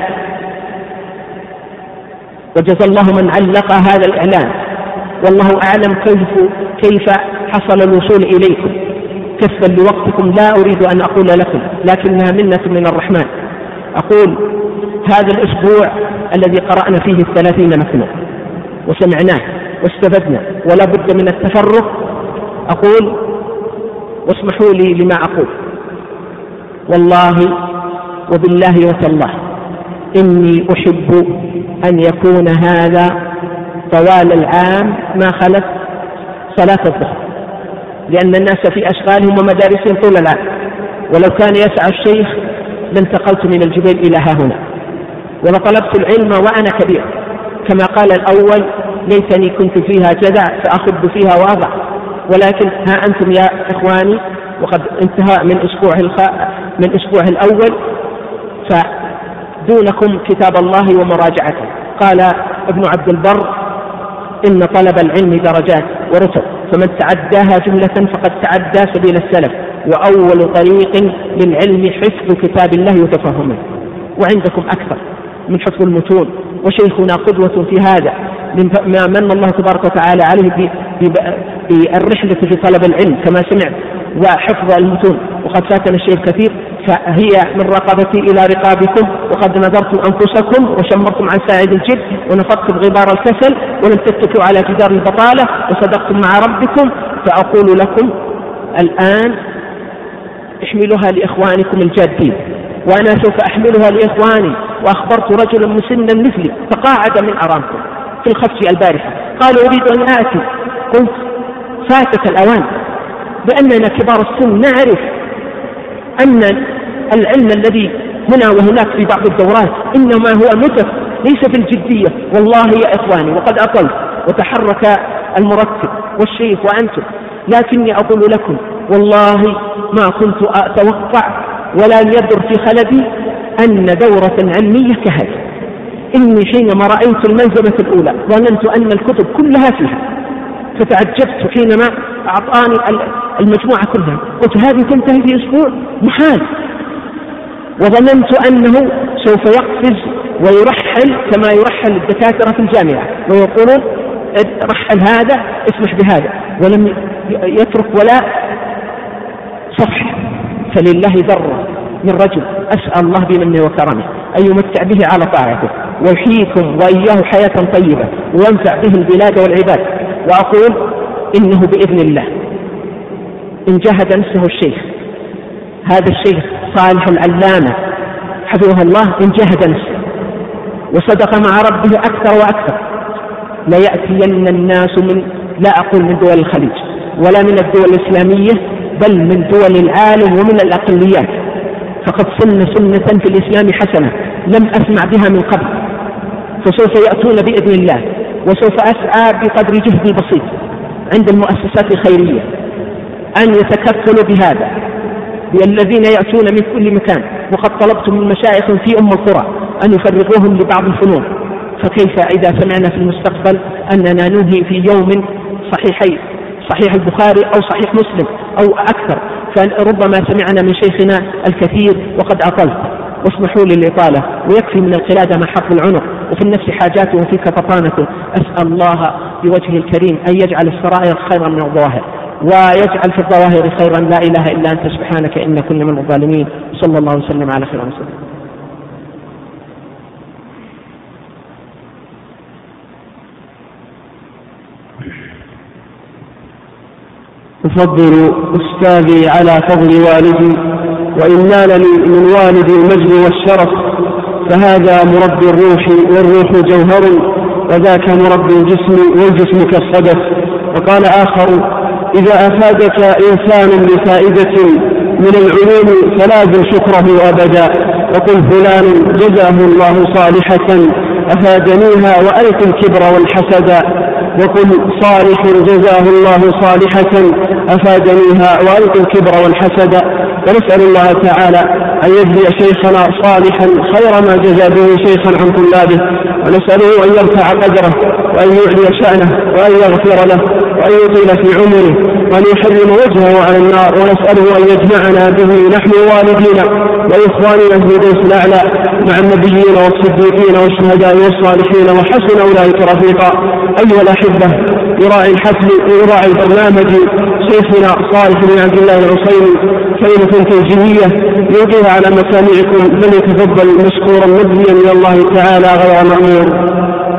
وجزى الله من علق هذا الإعلان، والله أعلم كيف كيف حصل الوصول إليكم. كفا لوقتكم لا أريد أن أقول لكم، لكنها منة من الرحمن. أقول هذا الأسبوع الذي قرأنا فيه الثلاثين مثنى وسمعناه واستفدنا ولا بد من التفرغ، أقول واسمحوا لي لما أقول، والله وبالله وتالله إني أحب أن يكون هذا طوال العام ما خلت صلاة الظهر، لأن الناس في أشغالهم ومدارسهم طول العام، ولو كان يسعى الشيخ لانتقلت من الجبال إلى ها هنا ولطلبت العلم وأنا كبير، كما قال الأول: ليتني كنت فيها جدع فأخذ فيها واضع. ولكن ها أنتم يا إخواني وقد انتهى من أسبوع الخ... من أسبوع الأول، فدونكم كتاب الله ومراجعته. قال ابن عبد البر: إن طلب العلم درجات ورتب، فمن تعداها جملة فقد تعدى سبيل السلف، وأول طريق للعلم حفظ كتاب الله وتفهمه. وعندكم أكثر من حفظ المتون، وشيخنا قدوة في هذا ما من الله تبارك وتعالى عليه بالرحلة في طلب العلم كما سمعت وحفظ المتون، وقد فاتنا الشيء الكثير، فهي من رقبتي إلى رقابكم، وقد نظرتم أنفسكم وشمرتم عن ساعد الجد ونفضتم غبار الكسل ولم تتكوا على جدار البطالة وصدقتم مع ربكم. فأقول لكم الآن احملوها لإخوانكم الجادين، وأنا سوف أحملها لإخواني. وأخبرت رجلا مسنا مثلي فقاعد من أرامكم في الخفش البارحة، قال: أريد أن آتي. قلت: فاتك الأوان، لأننا كبار السن نعرف أن العلم الذي هنا وهناك في بعض الدورات إنما هو نتف ليس في الجدية. والله يا إخواني وقد أطلت وتحرك المرتب والشيخ وأنتم، لكني أقول لكم والله ما كنت أتوقع ولا يدر في خلدي أن دورة علمية كهذه. إني حينما رأيت المنزلة الأولى ظننت أن الكتب كلها فيها، فتعجبت حينما أعطاني المجموعة كلها، قلت هذه تنتهي في أسبوع؟ محال. وظننت أنه سوف يقفز ويرحل كما يرحل الدكاترة في الجامعة ويقولون رحل هذا اسمح بهذا، ولم يترك ولا صفحة. فلله ذرة من رجل أسأل الله بمنه وكرمه أن يمتع به على طاعته ويحييكم وإياه حياة طيبة وينفع به البلاد والعباد. وأقول إنه بإذن الله إن جهد نفسه الشيخ هذا الشيخ صالح العلامة حفظه الله، إن جهد نفسه وصدق مع ربه أكثر وأكثر ليأتين الناس من، لا أقول من دول الخليج ولا من الدول الإسلامية، بل من دول العالم ومن الأقليات، فقد سن سنة في الإسلام حسنة لم أسمع بها من قبل، فسوف يأتون بإذن الله. وسوف أسعى بقدر جهدي البسيط عند المؤسسات الخيرية أن يتكفلوا بهذا، بالذين يأتون من كل مكان. وقد طلبت من مشايخ في أم القرى أن يفرغوهم لبعض الفنون، فكيف إذا سمعنا في المستقبل أننا ننهي في يوم صحيحي صحيح البخاري أو صحيح مسلم أو أكثر، فربما سمعنا من شيخنا الكثير وقد أطلت، واسمحوا لي الإطالة، ويكفي من القلادة ما حق العنق، وفي النفس حاجاته وفيك فطانته. أسأل الله بوجهه الكريم أن يجعل السرائر خيرا من الظواهر، ويجعل في الظواهر خيرا. لا إله إلا أنت سبحانك إنا كنا من الظالمين. صلى الله وسلم على خير رسول. أفضل أستاذي على فضل والدي، وإن نالني من والدي المجد والشرف فهذا مربي الروح، والروح جوهر، وذاك مربي الجسم والجسم كالصدف. وقال آخر: إذا أفادك إنسان بفائدة من العلوم فلازم شكره أبدا، وقل فلان جزاه الله صالحة أفادنيها وألق الكبر والحسد، وقل صالح جزاه الله صالحة أفادنيها وألق الكبر والحسد. ونسأل الله تعالى أن يجزي شيخنا صالحا خير ما جزى به شيخا عن طلابه، ونسأله أن يرفع قدره وأن يعلي شأنه وأن يغفر له وأن يطيل في عمره وأن يحرم وجهه على النار. ونسأله أن يجمعنا به نحن والدينا وإخواننا في الدرس الأعلى مع النبيين والصديقين والشهداء والصالحين وحسن أولئك رفيقا. أيها الأحبة، يراعي الحفل ويراعي البرنامج شيخنا صالح بن عبد الله العصيمي كلمة توجيهية يلقيها على مسامعكم، فليتفضل مشكورا مجزيا من الله تعالى غير مأمور.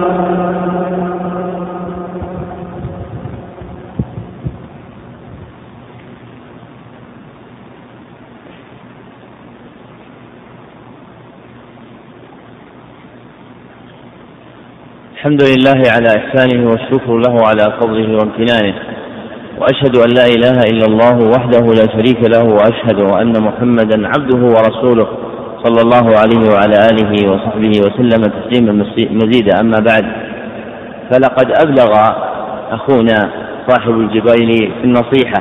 الحمد لله على إحسانه والشكر له على فضله وامتنانه، وأشهد أن لا إله إلا الله وحده لا شريك له، وأشهد أن محمدا عبده ورسوله صلى الله عليه وعلى آله وصحبه وسلم تسليما مزيدا. أما بعد، فلقد أبلغ أخونا صاحب الجبيل في النصيحة،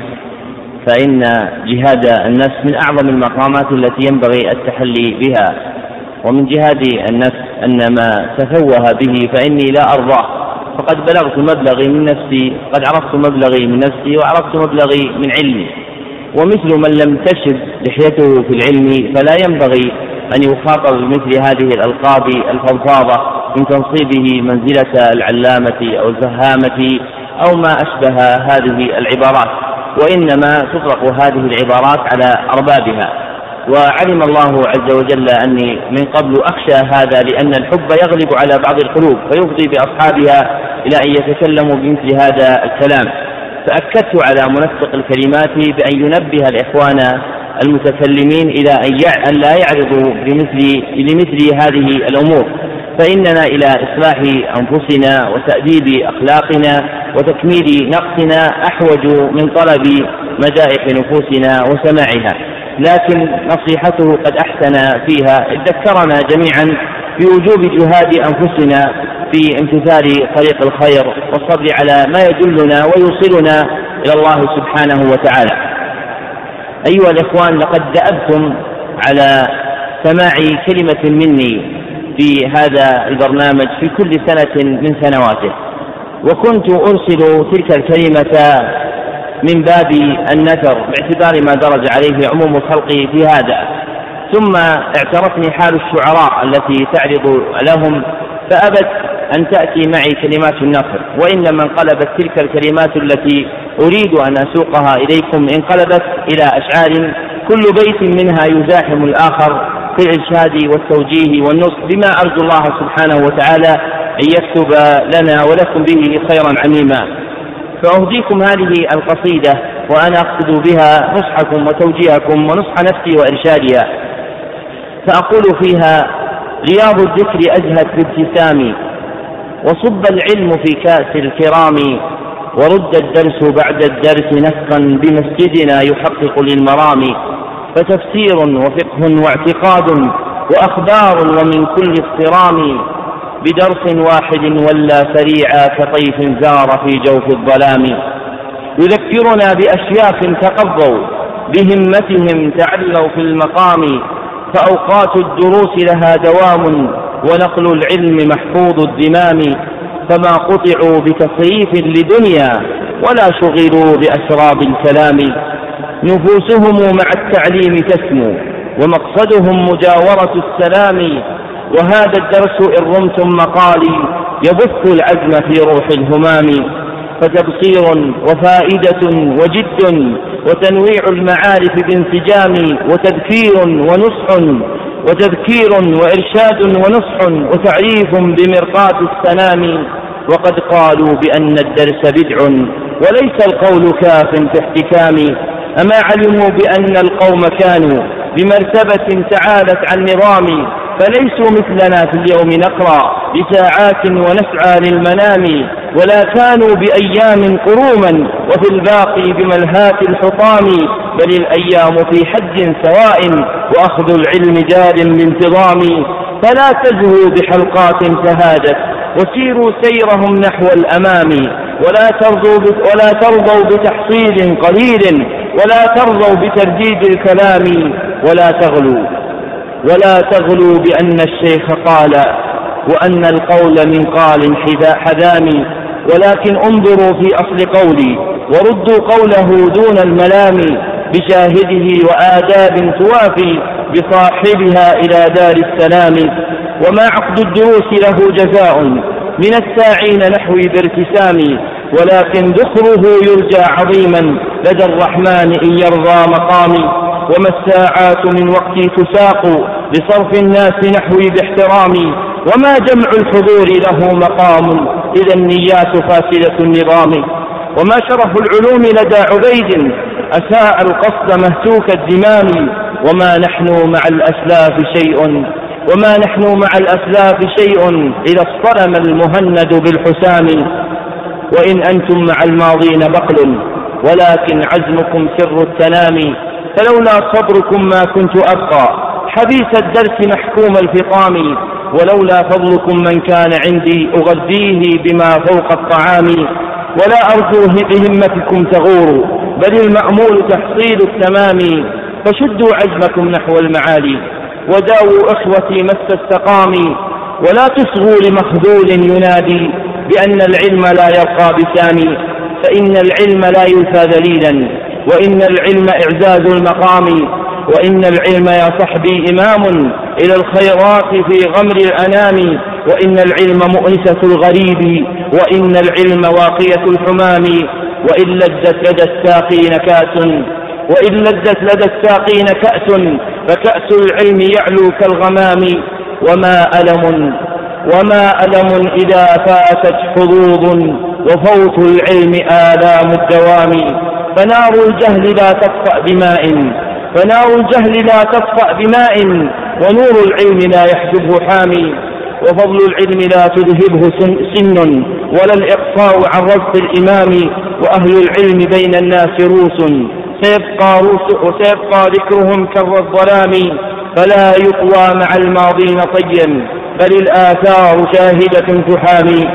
فإن جهاد النفس من أعظم المقامات التي ينبغي التحلي بها، ومن جهاد النفس أن ما تفوه به فإني لا أرضاه، فقد بلغت مبلغي من نفسي، قد عرفت مبلغي من نفسي وعرفت مبلغي من علمي، ومثل من لم تشب لحيته في العلم فلا ينبغي أن يخاطب بمثل هذه الألقاب الفضفاضة من تنصيبه منزلة العلامة أو الفهامة أو ما أشبه هذه العبارات، وإنما تطلق هذه العبارات على أربابها. وعلم الله عز وجل أني من قبل أخشى هذا، لأن الحب يغلب على بعض القلوب فيفضي بأصحابها إلى أن يتكلموا بمثل هذا الكلام، فأكدت على منسق الكلمات بأن ينبه الإخوان المتكلمين إلى أن لا يعرضوا بمثل لمثل هذه الأمور، فإننا إلى إصلاح أنفسنا وتأديب أخلاقنا وتكميل نقصنا أحوج من طلب مدائح نفوسنا وسماعها. لكن نصيحته قد أحسن فيها، إذ ذكرنا جميعا بوجوب جهاد أنفسنا في امتثال طريق الخير والصبر على ما يدلنا ويوصلنا إلى الله سبحانه وتعالى. أيها الإخوان، لقد دأبتم على سماع كلمة مني في هذا البرنامج في كل سنة من سنواته، وكنت أرسل تلك الكلمة من باب النثر باعتبار ما درج عليه عموم الخلق في هذا، ثم اعترتني حال الشعراء التي تعرض لهم فأبت أن تأتي معي كلمات النثر، وإنما انقلبت تلك الكلمات التي أريد أن أسوقها إليكم انقلبت إلى أشعار كل بيت منها يزاحم الآخر في الإرشاد والتوجيه والنصح، بما أرجو الله سبحانه وتعالى أن يكتب لنا ولكم به خيرا عميما. فأهديكم هذه القصيدة وأنا أقصد بها نصحكم وتوجيهكم ونصح نفسي وإرشادها، فأقول فيها: رياض الذكر أزهت بابتسامي، وصب العلم في كأس الكرام، ورد الدرس بعد الدرس نسقا بمسجدنا يحقق للمرام. فتفسير وفقه واعتقاد وأخبار ومن كل اصطرام، بدرس واحد ولا سريعا كطيف زار في جوف الظلام. يذكرنا بأشياخ تقضوا بهمتهم تعلوا في المقام، فأوقات الدروس لها دوام ونقل العلم محفوظ الدمام. فما قطعوا بتصريف لدنيا ولا شغلوا بأسراب الكلام. نفوسهم مع التعليم تسمو ومقصدهم مجاورة السلام. وهذا الدرس إن رمتم مقالي يبث العزم في روح الهمام. فتبصير وفائدة وجد وتنويع المعارف بانسجام، وتذكير ونصح وتذكير وإرشاد ونصح وتعريف بمرقاة السلام. وقد قالوا بأن الدرس بدع وليس القول كاف في احتكام. أما علموا بأن القوم كانوا بمرتبة تعالت عن نظام، فليسوا مثلنا في اليوم نقرأ بساعات ونسعى للمنام. ولا كانوا بأيام قروما وفي الباقي بملهات الحطام، بل الأيام في حد سواء وأخذ العلم جار بانتظام. فلا تزهوا بحلقات تهادت وسيروا سيرهم نحو الأمام، ولا ترضوا ولا ترضوا بتحصيل قليل ولا ترضوا بترديد الكلام. ولا تغلوا ولا تغلوا بأن الشيخ قال وأن القول من قال حذام، ولكن انظروا في أصل قولي وردوا قوله دون الملام، بشاهده وآداب توافي بصاحبها إلى دار السلام. وما عقد الدروس له جزاء من الساعين نحوي بارتسام، ولكن ذخره يرجى عظيما لدى الرحمن إن يرضى مقامي. وما الساعات من وقتي تساق لصرف الناس نحوي باحترامي، وما جمع الحضور له مقام إذا النيات فاسدة النظام. وما شرف العلوم لدى عبيد أساء القصد مهتوك الدمام، وما نحن مع الأسلاف شيء وما نحن مع الأسلاف شيء إذا اصطرم المهند بالحسام. وإن أنتم مع الماضين بقل ولكن عزمكم سر التنام، فلولا صبركم ما كنت أبقى حبيس الدرس محكوم الفطام، ولولا فضلكم من كان عندي أغذيه بما فوق الطعام. ولا أرجوه بهمتكم تغور بل المأمول تحصيل التمام، فشدوا عزمكم نحو المعالي وداووا إخوتي ما استقامي. ولا تصغوا لمخذول ينادي بأن العلم لا يرقى بسامي، فإن العلم لا يلفى ذليلا وإن العلم إعزاز المقام. وإن العلم يا صحبي إمام إلى الخيرات في غمر الأنام، وإن العلم مؤنسة الغريب وإن العلم واقية الحمام. وإن لذت لدى الساقين كأس وإن لذت لدى الساقين كأس فكأس العلم يعلو كالغمام. وما ألم وما ألم إذا فاتت حظوظ وفوت العلم آلام الدوام. فنار الجهل لا تطفأ بماء فنار الجهل لا تطفأ بماء ونور العلم لا يحجبه حامي. وفضل العلم لا تذهبه سن ولا الإقصاء عن رزق الإمام. وأهل العلم بين الناس روس سيبقى, روس وسيبقى ذكرهم كر الظلام. فلا يقوى مع الماضين طيا بل الآثار شاهدة تحامي.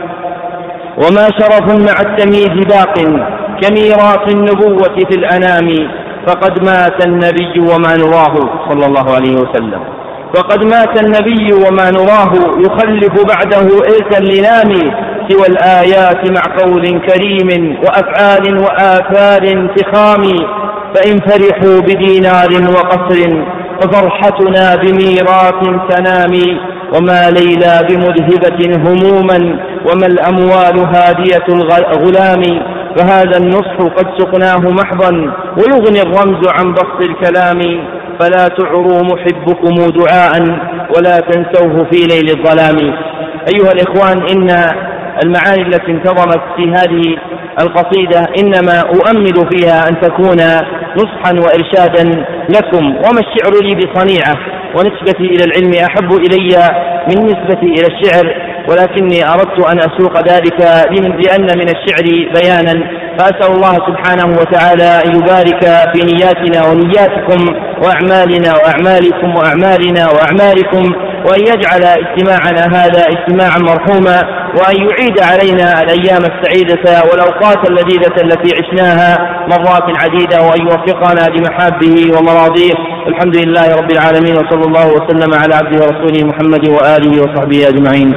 وما شرف مع التمييز باق كميراث النبوة في الأنام. فقد مات النبي وما نراه صلى الله عليه وسلم وقد مات النبي وما نراه يخلف بعده إرثا لنام، سوى الآيات مع قول كريم وأفعال وآثار فخام. فإن فرحوا بدينار وقصر ففرحتنا بميراث تنام. وما ليلى بمذهبة هموما وما الأموال هادية الغلام. فهذا النصح قد سقناه محضا ويغني الرمز عن بسط الكلام. فلا تعروا محبكم دعاء ولا تنسوه في ليل الظلام. أيها الإخوان، إن المعاني التي انتظمت في هذه القصيدة إنما أؤمل فيها أن تكون نصحا وإرشادا لكم. وما الشعر لي بصنيعة ونسبتي إلى العلم أحب إلي من نسبتي إلى الشعر، ولكني أردت أن أسوق ذلك لأن من الشعر بيانا، فأسأل الله سبحانه وتعالى أن يبارك في نياتنا ونياتكم وأعمالنا وأعمالكم وأعمالنا وأعمالكم، وأن يجعل اجتماعنا هذا اجتماعا مرحوما، وأن يعيد علينا الأيام السعيدة والأوقات اللذيذة التي عشناها مرات عديدة، وأن يوفقنا لمحابه ومراضيه. الحمد لله رب العالمين، وصلى الله وسلم على عبده ورسوله محمد وآله وصحبه أجمعين.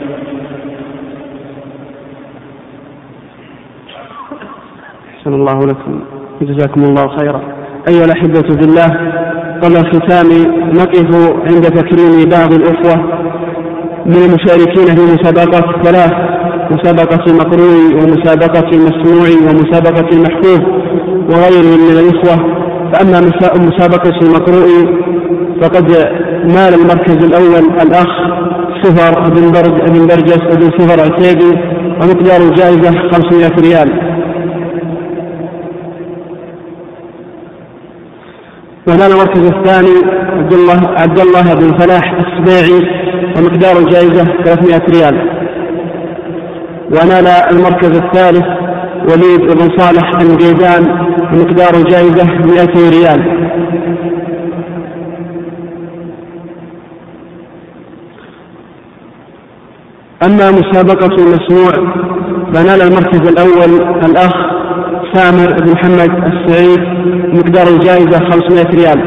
أحسن الله لكم، جزاكم الله خيرا. أيها الأحبة في الله، قبل الختام نقف عند تكريم بعض الأخوة من المشاركين في مسابقة ثلاث: مسابقة المقروء ومسابقة المسموع ومسابقة المحفوظ وغيرهم من الإخوة. فأما مسابقة المقروء فقد نال المركز الأول الأخ صفر بن برجس بن صفر عتيبي، ومقدار الجائزة خمسمائة ريال. ونال المركز الثاني عبد الله عبد الله بن فلاح السبيعي، ومقدار الجائزة ثلاثمائة ريال. ونال المركز الثالث وليد بن صالح الجيزان، ومقدار الجائزة مئتي ريال. أما مسابقة المسموع فنال المركز الأول الأخ سامر بن محمد السعيد، مقدار الجائزة خمسمائة ريال.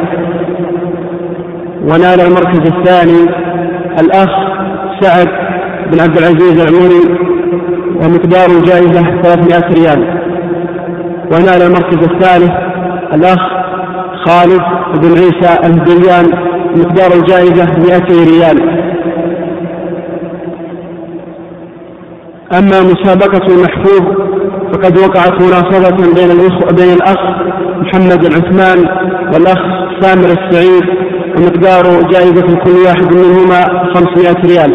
ونال المركز الثاني الأخ سعد بن عبد العزيز العموري، ومقدار الجائزة ثلاثمائة ريال. ونال المركز الثالث الأخ خالد بن عيسى الهديان، مقدار الجائزة مئتي ريال. أما مسابقة المحفوظ فقد وقعت مناصرة بين بين الأخ محمد العثمان والأخ سامر السعيد، ومقدار جائزة كل واحد منهما خمسمائة ريال.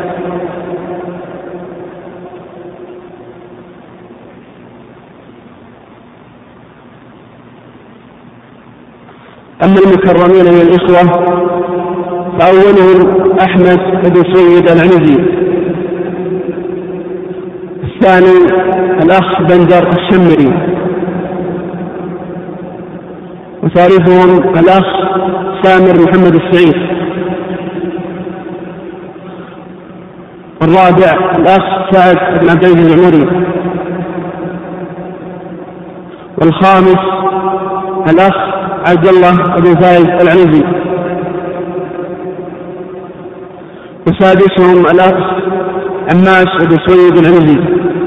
أما المكرمين من الإخوة فأولهم أحمد بن سيد العنزي، الثاني الأخ بندر الشمري، وثالثهم الأخ سامر محمد السعيد، والرابع الأخ سعد بن عبد العزيز العموري، والخامس الأخ عبد الله بن فايز العنزي، وسادسهم الأخ عماش بن سويد العنزي،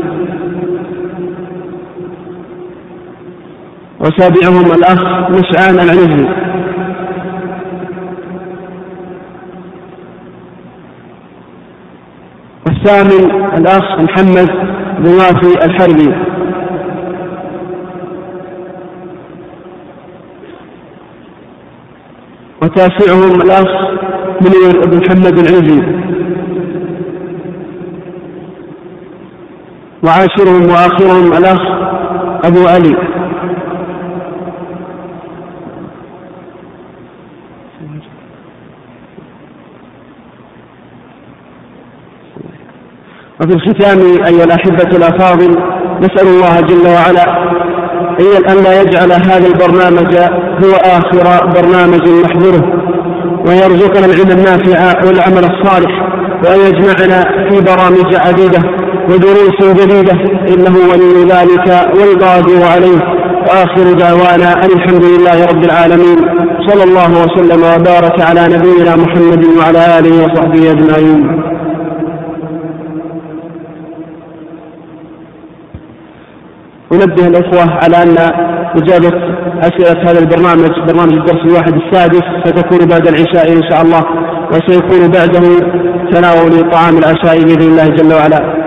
وسابعهم الأخ مشعان العنزي، والثامن الأخ محمد بن وافي الحربي، وتاسعهم الأخ منير بن محمد العنزي، وعاشرهم وآخرهم الأخ أبو علي. وفي الختام أيها الأحبة الأفاضل، نسأل الله جل وعلا أن لا يجعل هذا البرنامج هو آخر برنامج نحضره، ويرزقنا العلم النافع والعمل الصالح، وأن يجمعنا في برامج عديدة ودروس جديدة، إنه ولي ذلك والقادر عليه. وآخر دعوانا أن الحمد لله رب العالمين، صلى الله وسلم وبارك على نبينا محمد وعلى آله وصحبه أجمعين. ونبه الأخوة على أن إجابة أسئلة هذا البرنامج برنامج الدرس الواحد السادس ستكون بعد العشاء إن شاء الله، وسيكون بعده تناول طعام العشاء بإذن الله جل وعلا.